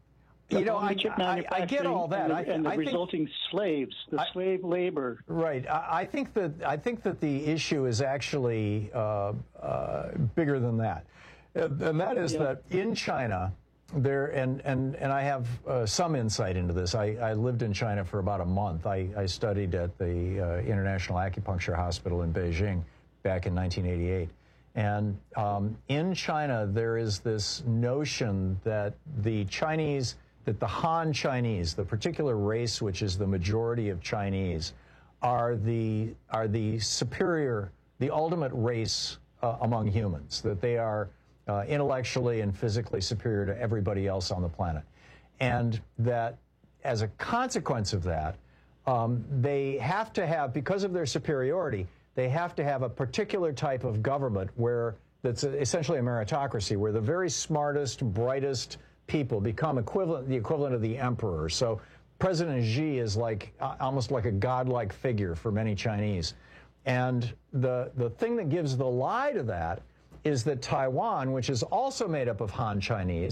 You know, I, I, I get all that,
and the,
I,
and the
I
resulting
think,
slaves, the
I,
slave labor.
Right. I, I think that I think that the issue is actually uh, uh, bigger than that, and that is yeah. that in China, there and and and I have uh, some insight into this. I, I lived in China for about a month. I, I studied at the uh, International Acupuncture Hospital in Beijing back in nineteen eighty-eight. And um, in China, there is this notion that the Chinese, that the Han Chinese, the particular race which is the majority of Chinese, are the are the superior, the ultimate race uh, among humans. That they are uh, intellectually and physically superior to everybody else on the planet, and that as a consequence of that, um, they have to have, because of their superiority, they have to have a particular type of government where that's essentially a meritocracy, where the very smartest, brightest people become equivalent, the equivalent of the emperor. So President Xi is like uh, almost like a godlike figure for many Chinese. And the the thing that gives the lie to that is that Taiwan, which is also made up of Han Chinese,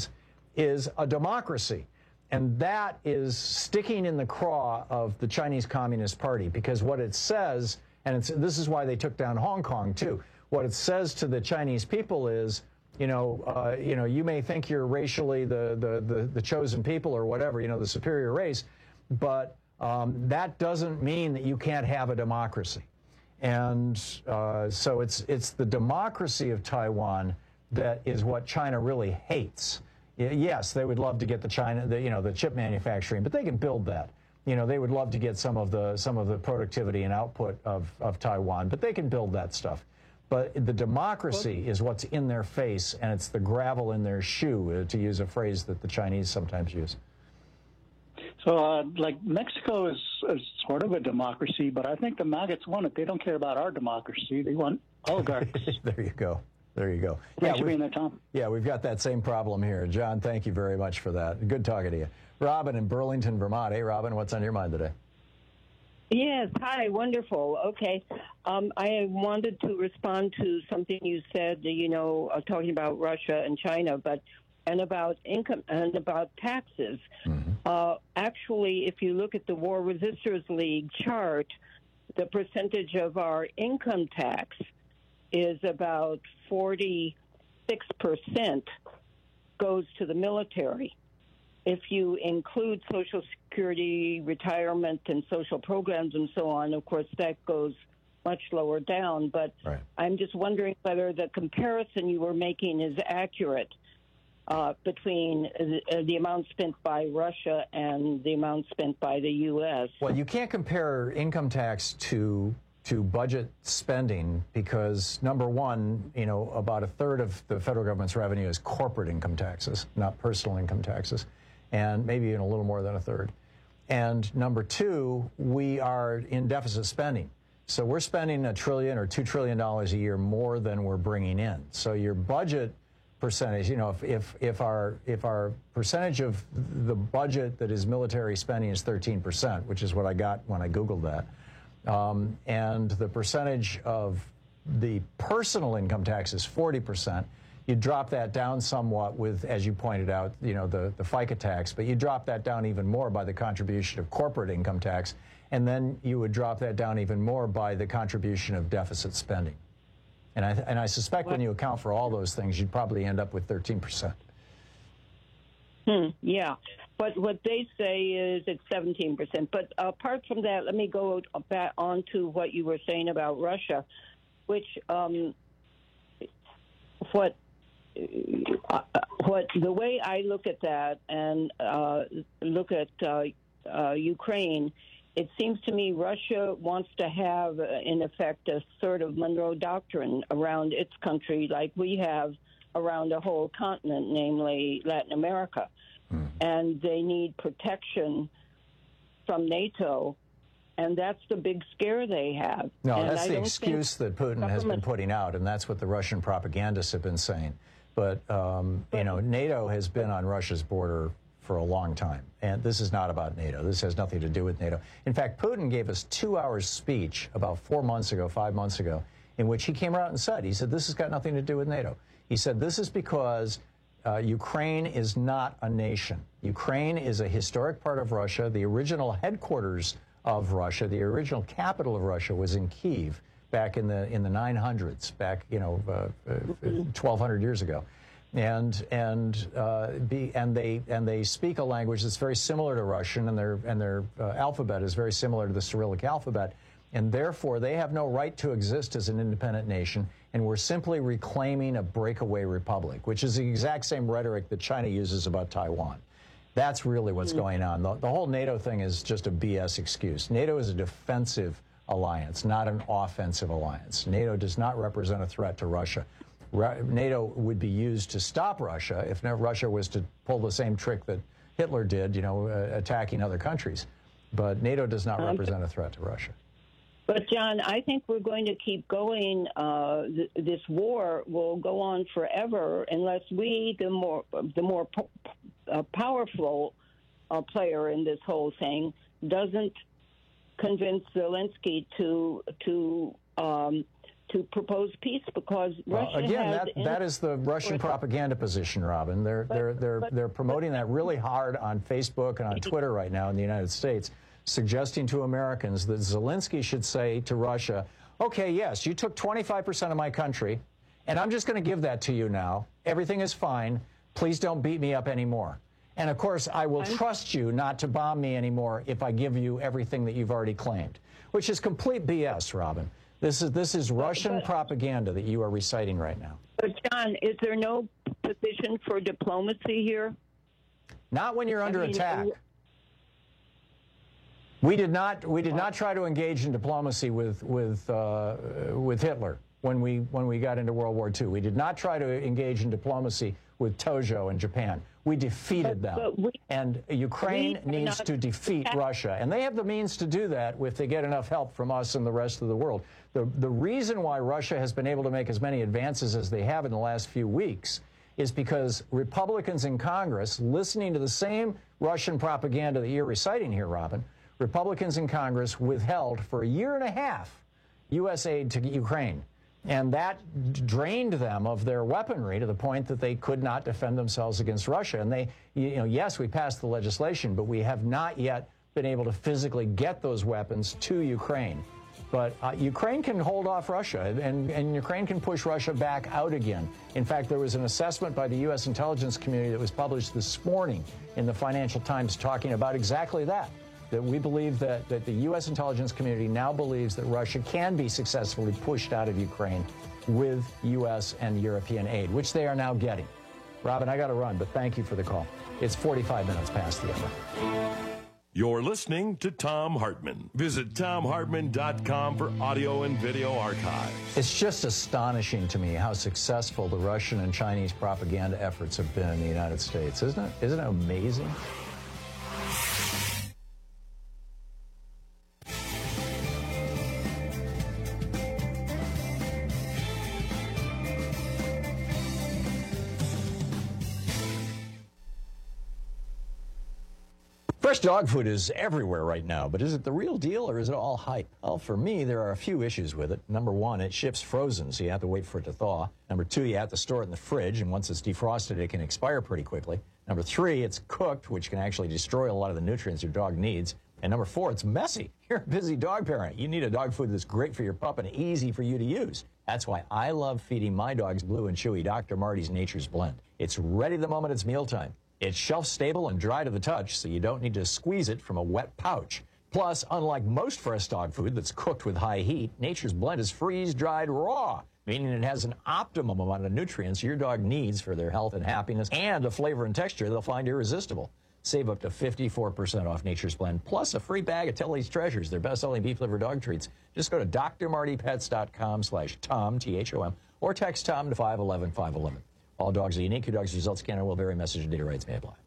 is a democracy. And that is sticking in the craw of the Chinese Communist Party, because what it says, and it's, this is why they took down Hong Kong too, what it says to the Chinese people is, you know, uh, you know, you may think you're racially the, the, the, the chosen people or whatever, you know, the superior race, but um, that doesn't mean that you can't have a democracy. And uh, so it's, it's the democracy of Taiwan that is what China really hates. Yes, they would love to get the China, the, you know, the chip manufacturing, but they can build that. You know, they would love to get some of the some of the productivity and output of, of Taiwan, but they can build that stuff. But the democracy is what's in their face, and it's the gravel in their shoe, uh, to use a phrase that the Chinese sometimes use.
So, uh, like, Mexico is, is sort of a democracy, but I think the maggots want it. They don't care about our democracy. They want oligarchs.
There you go. There you go.
Thanks
yeah,
for being there, Tom.
Yeah, we've got that same problem here. John, thank you very much for that. Good talking to you. Robin in Burlington, Vermont. Hey, Robin, what's on your mind today?
Yes, hi, wonderful. Okay. Um, I wanted to respond to something you said, you know, uh, talking about Russia and China, but and about income and about taxes. Mm-hmm. Uh, actually, if you look at the War Resisters League chart, the percentage of our income tax is about forty-six percent goes to the military. If you include Social Security, retirement, and social programs and so on, of course, that goes much lower down. But right. I'm just wondering whether the comparison you were making is accurate uh, between the, the amount spent by Russia and the amount spent by the U S.
Well, you can't compare income tax to to budget spending because, number one, you know, about a third of the federal government's revenue is corporate income taxes, not personal income taxes, and maybe even a little more than a third. And number two, we are in deficit spending. So we're spending a trillion or two trillion dollars a year more than we're bringing in. So your budget percentage, you know, if, if, if our if our percentage of the budget that is military spending is thirteen percent, which is what I got when I Googled that, Um, and the percentage of the personal income tax is forty percent. You drop that down somewhat with, as you pointed out, you know, the, the FICA tax, but you drop that down even more by the contribution of corporate income tax, and then you would drop that down even more by the contribution of deficit spending. And I, and I suspect when you account for all those things, you'd probably end up with thirteen percent.
Hmm, yeah. But what they say is it's seventeen percent. But apart from that, let me go back on to what you were saying about Russia, which um, what uh, what the way I look at that and uh, look at uh, uh, Ukraine, it seems to me Russia wants to have, uh, in effect, a sort of Monroe Doctrine around its country like we have around the whole continent, namely Latin America. And they need protection from NATO, and that's the big scare they have.
No,
and
that's
I
the
don't
excuse that Putin has been putting out, and that's what the Russian propagandists have been saying. But, um, you know, NATO has been on Russia's border for a long time, and this is not about NATO. This has nothing to do with NATO. In fact, Putin gave us two hours speech about four months ago, five months ago, in which he came out and said, he said, this has got nothing to do with NATO. He said, this is because Uh, Ukraine is not a nation. Ukraine is a historic part of Russia. The original headquarters of Russia, the original capital of Russia, was in Kyiv back in the in the nine hundreds, back you know uh, uh, twelve hundred years ago, and and uh, be and they and they speak a language that's very similar to Russian, and their and their uh, alphabet is very similar to the Cyrillic alphabet, and therefore they have no right to exist as an independent nation. And we're simply reclaiming a breakaway republic, which is the exact same rhetoric that China uses about Taiwan. That's really what's going on. The, the whole NATO thing is just a B S excuse. NATO is a defensive alliance, not an offensive alliance. NATO does not represent a threat to Russia. Ru- NATO would be used to stop Russia if Russia was to pull the same trick that Hitler did, you know, uh, attacking other countries. But NATO does not represent a threat to Russia.
But, John, I think we're going to keep going. Uh, th- this war will go on forever unless we, the more the more po- uh, powerful uh, player in this whole thing, doesn't convince Zelensky to to um, to propose peace because
Well,
Russia
again,
has
that, that is the Russian propaganda position, Robin. They're
But-
they're they're
but-
they're promoting that really hard on Facebook and on Twitter right now in the United States, suggesting to Americans that Zelensky should say to Russia, "Okay, yes, you took twenty-five percent of my country, and I'm just going to give that to you now. Everything is fine. Please don't beat me up anymore. And of course, I will trust you not to bomb me anymore if I give you everything that you've already claimed," which is complete B S, Robin. This is this is Russian
but-
propaganda that you are reciting right now.
But John, is there no position for diplomacy here?
Not when you're under
I mean,
attack. We did not we did not try to engage in diplomacy with with uh, with Hitler when we when we got into World War Two. We did not try to engage in diplomacy with Tojo in Japan. We defeated them.
But we,
and Ukraine
we
needs
not
to defeat Russia. And they have the means to do that if they get enough help from us and the rest of the world. The, the reason why Russia has been able to make as many advances as they have in the last few weeks is because Republicans in Congress, listening to the same Russian propaganda that you're reciting here, Robin, Republicans in Congress withheld for a year and a half U S aid to Ukraine. And that drained them of their weaponry to the point that they could not defend themselves against Russia. And they, you know, yes, we passed the legislation, but we have not yet been able to physically get those weapons to Ukraine. But uh, Ukraine can hold off Russia, and, and Ukraine can push Russia back out again. In fact, there was an assessment by the U S intelligence community that was published this morning in the Financial Times talking about exactly that. That we believe that, that the U S intelligence community now believes that Russia can be successfully pushed out of Ukraine with U S and European aid, which they are now getting. Robin, I got to run, but thank you for the call. It's forty-five minutes past the hour.
You're listening to Thom Hartmann. Visit thom hartmann dot com for audio and video archives.
It's just astonishing to me how successful the Russian and Chinese propaganda efforts have been in the United States. Isn't it? Isn't it amazing? Fresh dog food is everywhere right now, but is it the real deal or is it all hype? Well, for me, there are a few issues with it. Number one, it ships frozen, so you have to wait for it to thaw. Number two, you have to store it in the fridge, and once it's defrosted, it can expire pretty quickly. Number three, it's cooked, which can actually destroy a lot of the nutrients your dog needs. And number four, it's messy. You're a busy dog parent. You need a dog food that's great for your pup and easy for you to use. That's why I love feeding my dogs Blue and Chewy Doctor Marty's Nature's Blend. It's ready the moment it's mealtime. It's shelf-stable and dry to the touch, so you don't need to squeeze it from a wet pouch. Plus, unlike most fresh dog food that's cooked with high heat, Nature's Blend is freeze-dried raw, meaning it has an optimum amount of nutrients your dog needs for their health and happiness, and a flavor and texture they'll find irresistible. Save up to fifty-four percent off Nature's Blend, plus a free bag of Tilly's Treasures, their best-selling beef-liver dog treats. Just go to d r marty pets dot com slash Tom, T H O M, or text Tom to five one one five one one. All dogs are unique. Your dog's results can and will vary. Message and data rights may apply.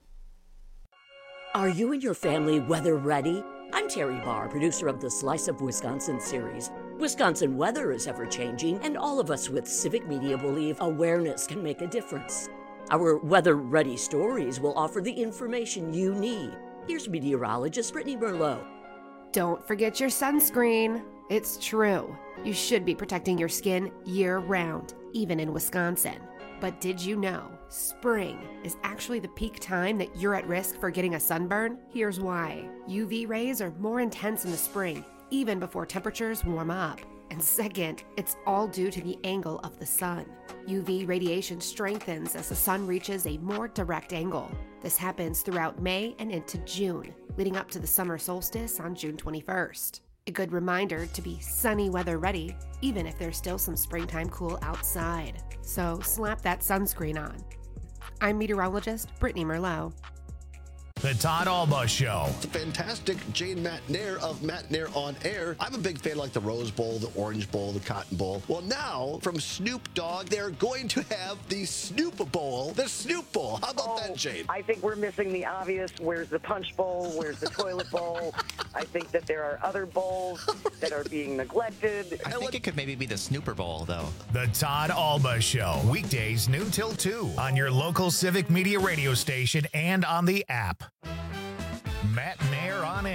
Are you and your family weather ready? I'm Terry Barr, producer of the Slice of Wisconsin series. Wisconsin weather is ever-changing, and all of us with Civic Media believe awareness can make a difference. Our weather-ready stories will offer the information you need. Here's meteorologist Brittany Merlot.
Don't forget your sunscreen. It's true. You should be protecting your skin year-round, even in Wisconsin. But did you know spring is actually the peak time that you're at risk for getting a sunburn? Here's why. U V rays are more intense in the spring, even before temperatures warm up. And second, it's all due to the angle of the sun. U V radiation strengthens as the sun reaches a more direct angle. This happens throughout May and into June, leading up to the summer solstice on June twenty-first. A good reminder to be sunny weather ready, even if there's still some springtime cool outside. So slap that sunscreen on. I'm meteorologist Brittany Merlot.
The Todd Alba Show.
The fantastic Jane McNair of McNair on Air. I'm a big fan of like the Rose Bowl, the Orange Bowl, the Cotton Bowl. Well, now from Snoop Dogg, they're going to have the Snoop Bowl, the Snoop Bowl. How about
oh,
that, Jane?
I think we're missing the obvious. Where's the Punch Bowl? Where's the Toilet Bowl? I think that there are other bowls that are being neglected.
I think it could maybe be the Snooper Bowl, though.
The Todd Alba Show. Weekdays noon till two on your local Civic Media radio station and on the app. Matt Nair on Air.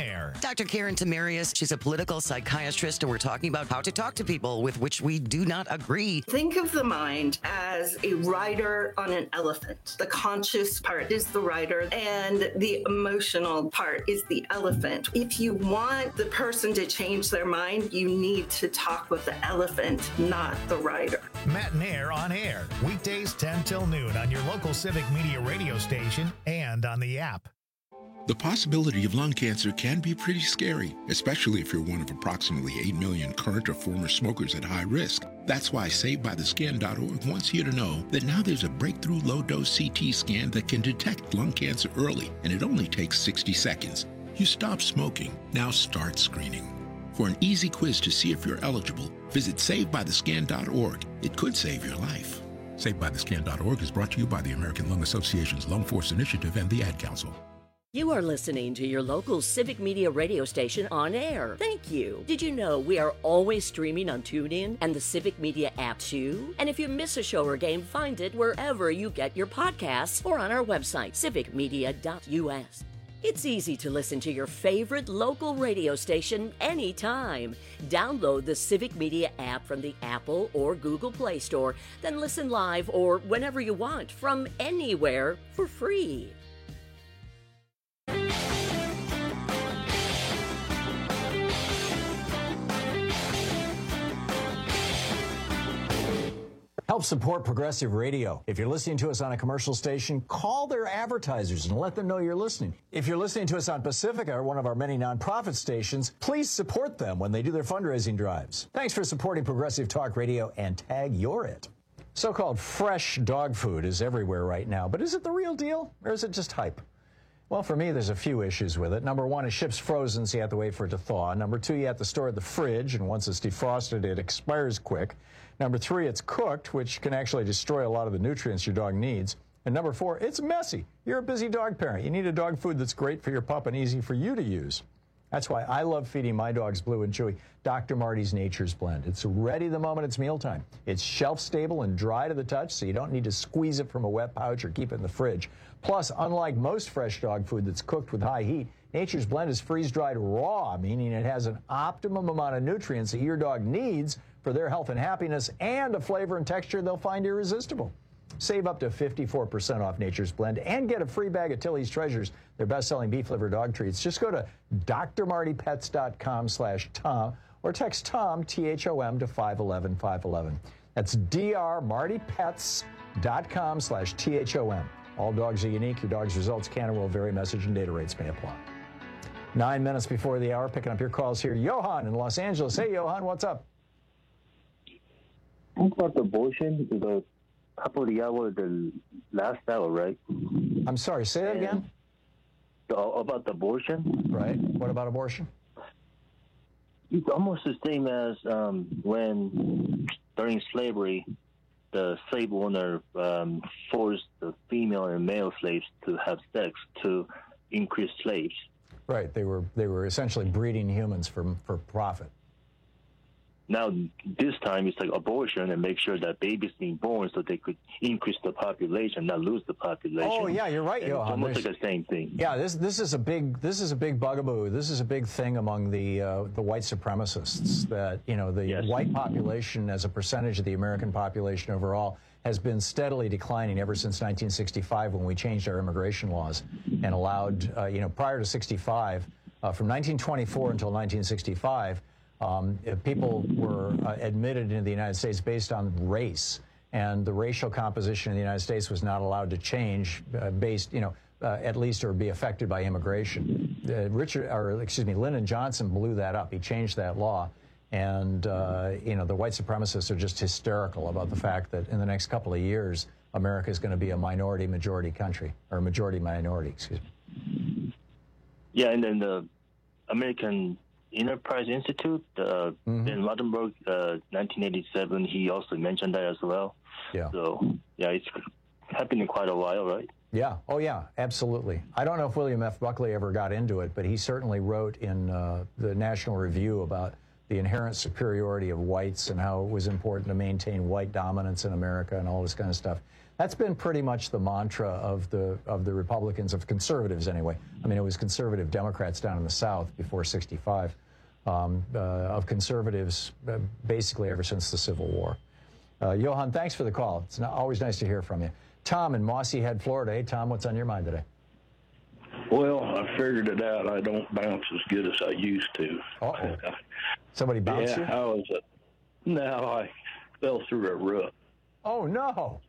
Doctor Karen Tamarius. She's a political psychiatrist, and we're talking about how to talk to people with which we do not agree.
Think of the mind as a rider on an elephant. The conscious part is the rider, and the emotional part is the elephant. If you want the person to change their mind, you need to talk with the elephant, not the rider.
Matt Nair on air, weekdays ten till noon on your local Civic Media radio station and on the app.
The possibility of lung cancer can be pretty scary, especially if you're one of approximately eight million current or former smokers at high risk. That's why Saved By The Skin dot org wants you to know that now there's a breakthrough low-dose C T scan that can detect lung cancer early, and it only takes sixty seconds. You stop smoking, now start screening. For an easy quiz to see if you're eligible, visit Saved By The Skin dot org. It could save your life. Saved By The Skin dot org is brought to you by the American Lung Association's Lung Force Initiative and the Ad Council.
You are listening to your local Civic Media radio station on air. Thank you. Did you know we are always streaming on TuneIn and the Civic Media app too? And if you miss a show or game, find it wherever you get your podcasts or on our website, civic media dot u s. It's easy to listen to your favorite local radio station anytime. Download the Civic Media app from the Apple or Google Play Store, then listen live or whenever you want from anywhere for free.
Help support Progressive Radio. If you're listening to us on a commercial station, call their advertisers and let them know you're listening. If you're listening to us on Pacifica, or one of our many nonprofit stations, please support them when they do their fundraising drives. Thanks for supporting Progressive Talk Radio, and tag you're it. So-called fresh dog food is everywhere right now, but is it the real deal, or is it just hype? Well, for me, there's a few issues with it. Number one, it ships frozen, so you have to wait for it to thaw. Number two, you have to store it in the fridge, and once it's defrosted, it expires quick. Number three, it's cooked, which can actually destroy a lot of the nutrients your dog needs. And number four, it's messy. You're a busy dog parent. You need a dog food that's great for your pup and easy for you to use. That's why I love feeding my dogs Blue and Chewy Doctor Marty's Nature's Blend. It's ready the moment it's mealtime. It's shelf-stable and dry to the touch, so you don't need to squeeze it from a wet pouch or keep it in the fridge. Plus, unlike most fresh dog food that's cooked with high heat, Nature's Blend is freeze-dried raw, meaning it has an optimum amount of nutrients that your dog needs for their health and happiness, and a flavor and texture they'll find irresistible. Save up to fifty-four percent off Nature's Blend and get a free bag of Tilly's Treasures, their best-selling beef liver dog treats. Just go to D R marty pets dot com slash Tom or text Tom, T H O M, to five one one, five one one. That's D R marty pets dot com slash T H O M. All dogs are unique. Your dog's results can and will vary. Message and data rates may apply. Nine minutes before the hour, picking up your calls here. Johan in Los Angeles. Hey, Johan, what's up?
Talk about the abortion, the top of the hour, the last hour, right?
I'm sorry, say that
and
again?
The, about the abortion.
Right. What about abortion?
It's almost the same as um, when, during slavery, the slave owner um, forced the female and male slaves to have sex to increase slaves.
Right. They were they were essentially breeding humans for for profit.
Now, this time, it's like abortion and make sure that babies being born so they could increase the population, not lose the population.
Oh, yeah, you're right,
and
Johan.
It's almost
There's,
like the same thing.
Yeah, this this is a big this is a big bugaboo. This is a big thing among the uh, the white supremacists, that, you know, the yes. white population as a percentage of the American population overall has been steadily declining ever since nineteen sixty-five, when we changed our immigration laws and allowed, uh, you know, prior to sixty-five, uh, from nineteen twenty-four until nineteen sixty-five, Um, people were uh, admitted into the United States based on race, and the racial composition in the United States was not allowed to change uh, based, you know, uh, at least, or be affected by immigration. Uh, Richard, or excuse me, Lyndon Johnson blew that up. He changed that law, and uh, you know, the white supremacists are just hysterical about the fact that in the next couple of years, America is going to be a minority-majority country, or majority-minority, excuse me.
Yeah, and then the American Enterprise Institute, uh, mm-hmm. in Ladenburg, uh, nineteen eighty-seven, he also mentioned that as well.
Yeah.
So, yeah, it's happened in quite a while, right?
Yeah. Oh, yeah, absolutely. I don't know if William F. Buckley ever got into it, but he certainly wrote in uh, the National Review about the inherent superiority of whites and how it was important to maintain white dominance in America and all this kind of stuff. That's been pretty much the mantra of the of the Republicans, of conservatives anyway. I mean, it was conservative Democrats down in the South before sixty-five, um, uh, of conservatives uh, basically ever since the Civil War. Uh, Johan, thanks for the call. It's not, always nice to hear from you. Tom in Mossy Head, Florida. Hey, Tom, what's on your mind today?
Well, I figured it out. I don't bounce as good as I used to.
Uh-oh. Somebody bounced
yeah,
you?
I was a, no, I fell through a roof.
Oh, no.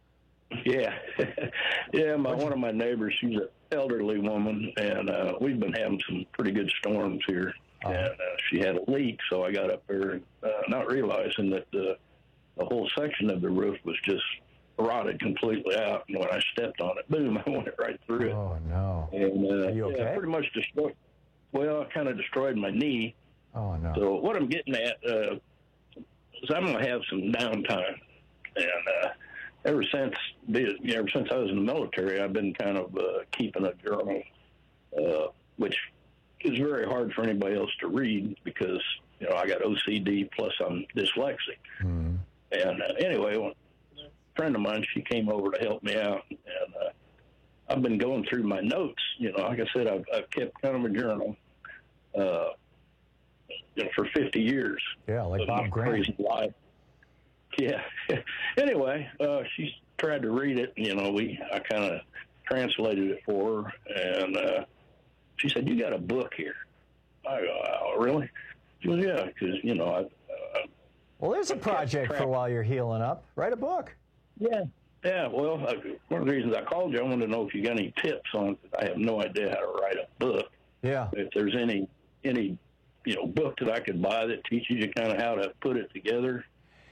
Yeah. yeah, my one of my neighbors, she's an elderly woman, and uh, we've been having some pretty good storms here. Uh-huh. And uh, she had a leak, so I got up there, uh, not realizing that the, the whole section of the roof was just rotted completely out, and when I stepped on it, boom, I went right through it.
Oh, no.
And uh,
Are you okay?
yeah, pretty much destroyed, well, I kind of destroyed my knee.
Oh, no.
So what I'm getting at uh, is I'm going to have some downtime. And uh, ever since ever since I was in the military, I've been kind of uh, keeping a journal, uh, which is very hard for anybody else to read because, you know, I got O C D plus I'm dyslexic.
Mm.
And uh, anyway, a friend of mine, she came over to help me out. And uh, I've been going through my notes. You know, like I said, I've, I've kept kind of a journal. Uh, You know, for fifty years.
Yeah, like Bob Grant.
Crazy life. Yeah. Anyway, uh, she tried to read it. You know, we I kind of translated it for her, and uh, she said, "You got a book here." I go, "Oh, really?" She goes, "Yeah, because you know, I." Uh,
well, there's a project for while you're healing up. Write a book.
Yeah. Yeah. Well, I, one of the reasons I called you, I wanted to know if you got any tips on. I have no idea how to write a book.
Yeah.
If there's any any. you know, book that I could buy that teaches you kind of how to put it together?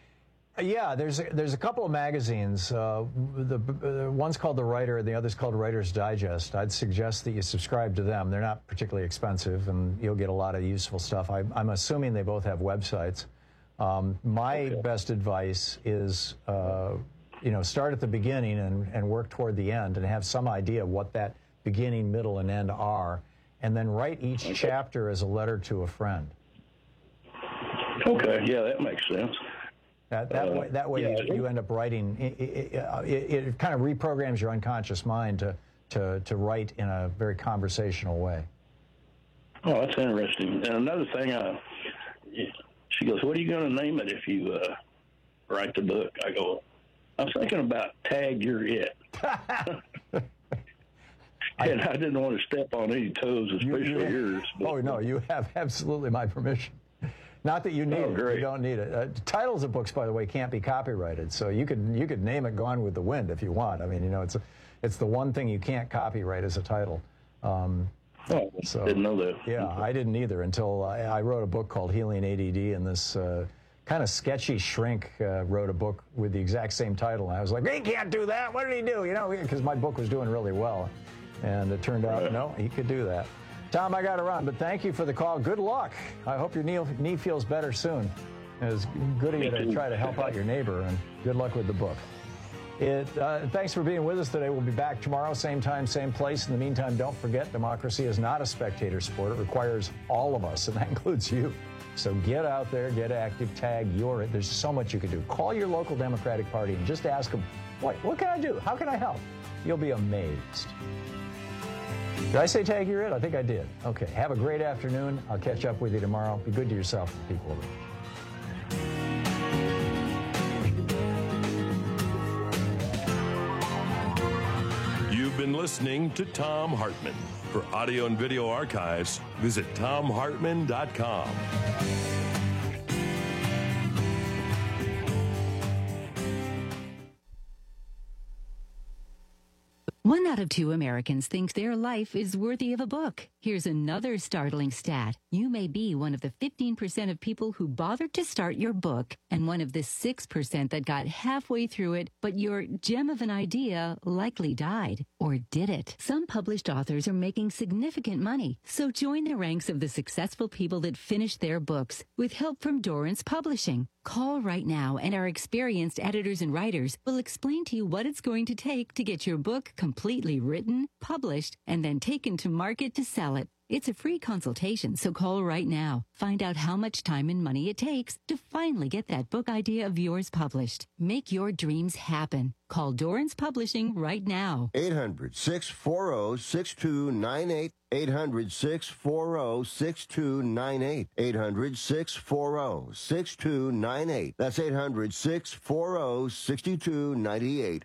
Yeah, there's a, there's a couple of magazines. Uh, the uh, one's called The Writer, the other's called Writer's Digest. I'd suggest that you subscribe to them. They're not particularly expensive, and you'll get a lot of useful stuff. I, I'm assuming they both have websites. Um, my okay. best advice is, uh, you know, start at the beginning and, and work toward the end and have some idea of what that beginning, middle, and end are. And then write each okay. chapter as a letter to a friend.
Okay, yeah, that makes sense.
That, that
uh,
way, that way
yeah,
you, you end up writing. It, it, it, it kind of reprograms your unconscious mind to, to, to write in a very conversational way.
Oh, that's interesting. And another thing, uh, she goes, "What are you going to name it if you uh, write the book?" I go, "I was thinking about Tag You're It." And I didn't want to step on any toes, especially you, you, yours.
But, oh, no, you have absolutely my permission. Not that you need oh, it. Great. You don't need it. Uh, titles of books, by the way, can't be copyrighted. So you could you could name it Gone with the Wind if you want. I mean, you know, it's a, it's the one thing you can't copyright as a title. Um,
oh,
so,
didn't know that.
Yeah, I didn't either until I, I wrote a book called Healing A D D, and this uh, kind of sketchy shrink uh, wrote a book with the exact same title. And I was like, he can't do that. What did he do? You know, because my book was doing really well. And it turned out, no, he could do that. Tom, I got to run, but thank you for the call. Good luck. I hope your knee, knee feels better soon. It was good of you to try to help out your neighbor, and good luck with the book. It, uh, thanks for being with us today. We'll be back tomorrow, same time, same place. In the meantime, don't forget, democracy is not a spectator sport. It requires all of us, and that includes you. So get out there, get active, tag your it. There's so much you can do. Call your local Democratic Party and just ask them, what, what can I do? How can I help? You'll be amazed. Did I say tag your it? I think I did. Okay, have a great afternoon. I'll catch up with you tomorrow. Be good to yourself and people around.
You've been listening to Thom Hartmann. For audio and video archives, visit thom hartmann dot com.
One out of two Americans think their life is worthy of a book. Here's another startling stat. You may be one of the fifteen percent of people who bothered to start your book and one of the six percent that got halfway through it, but your gem of an idea likely died. Or did it? Some published authors are making significant money, so join the ranks of the successful people that finished their books with help from Dorrance Publishing. Call right now and our experienced editors and writers will explain to you what it's going to take to get your book completely written, published, and then taken to market to sell. ballot. It's a free consultation, so call right now. Find out how much time and money it takes to finally get that book idea of yours published. Make your dreams happen. Call Dorrance Publishing right now.
eight hundred, six four zero, six two nine eight. eight hundred, six four zero, six two nine eight. eight hundred, six four zero, six two nine eight. That's eight hundred, six four zero, six two nine eight.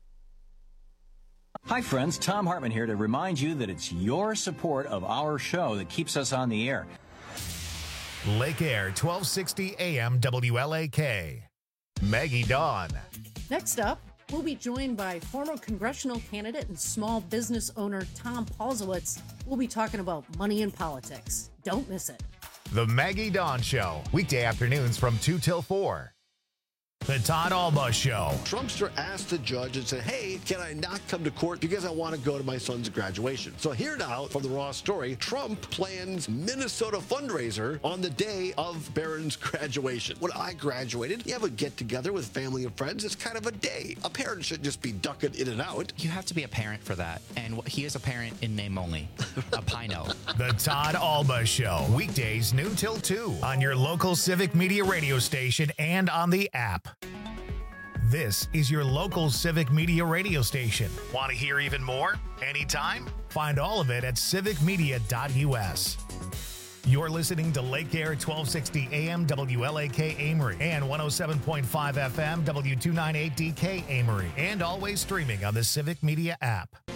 Hi, friends. Tom Hartman here to remind you that it's your support of our show that keeps us on the air.
Lake Air, twelve sixty A M W L A K. Maggie Dawn.
Next up, we'll be joined by former congressional candidate and small business owner Tom Paulsowitz. We'll be talking about money and politics. Don't miss it.
The Maggie Dawn Show, weekday afternoons from two till four. The Todd Alba Show.
Trumpster asked the judge and said, hey, can I not come to court because I want to go to my son's graduation? So here now from the Raw story, Trump plans Minnesota fundraiser on the day of Barron's graduation. When I graduated, you have a get-together with family and friends. It's kind of a day. A parent should just be ducking in and out.
You have to be a parent for that. And he is a parent in name only. A Pino.
The Todd Alba Show. Weekdays noon till two on your local Civic Media radio station and on the app. This is your local Civic Media radio station. Want to hear even more? Anytime? Find all of it at civic media dot U S. You're listening to Lake Air twelve sixty A M W L A K Amory and one oh seven point five F M W two ninety-eight D K Amory, and always streaming on the Civic Media app.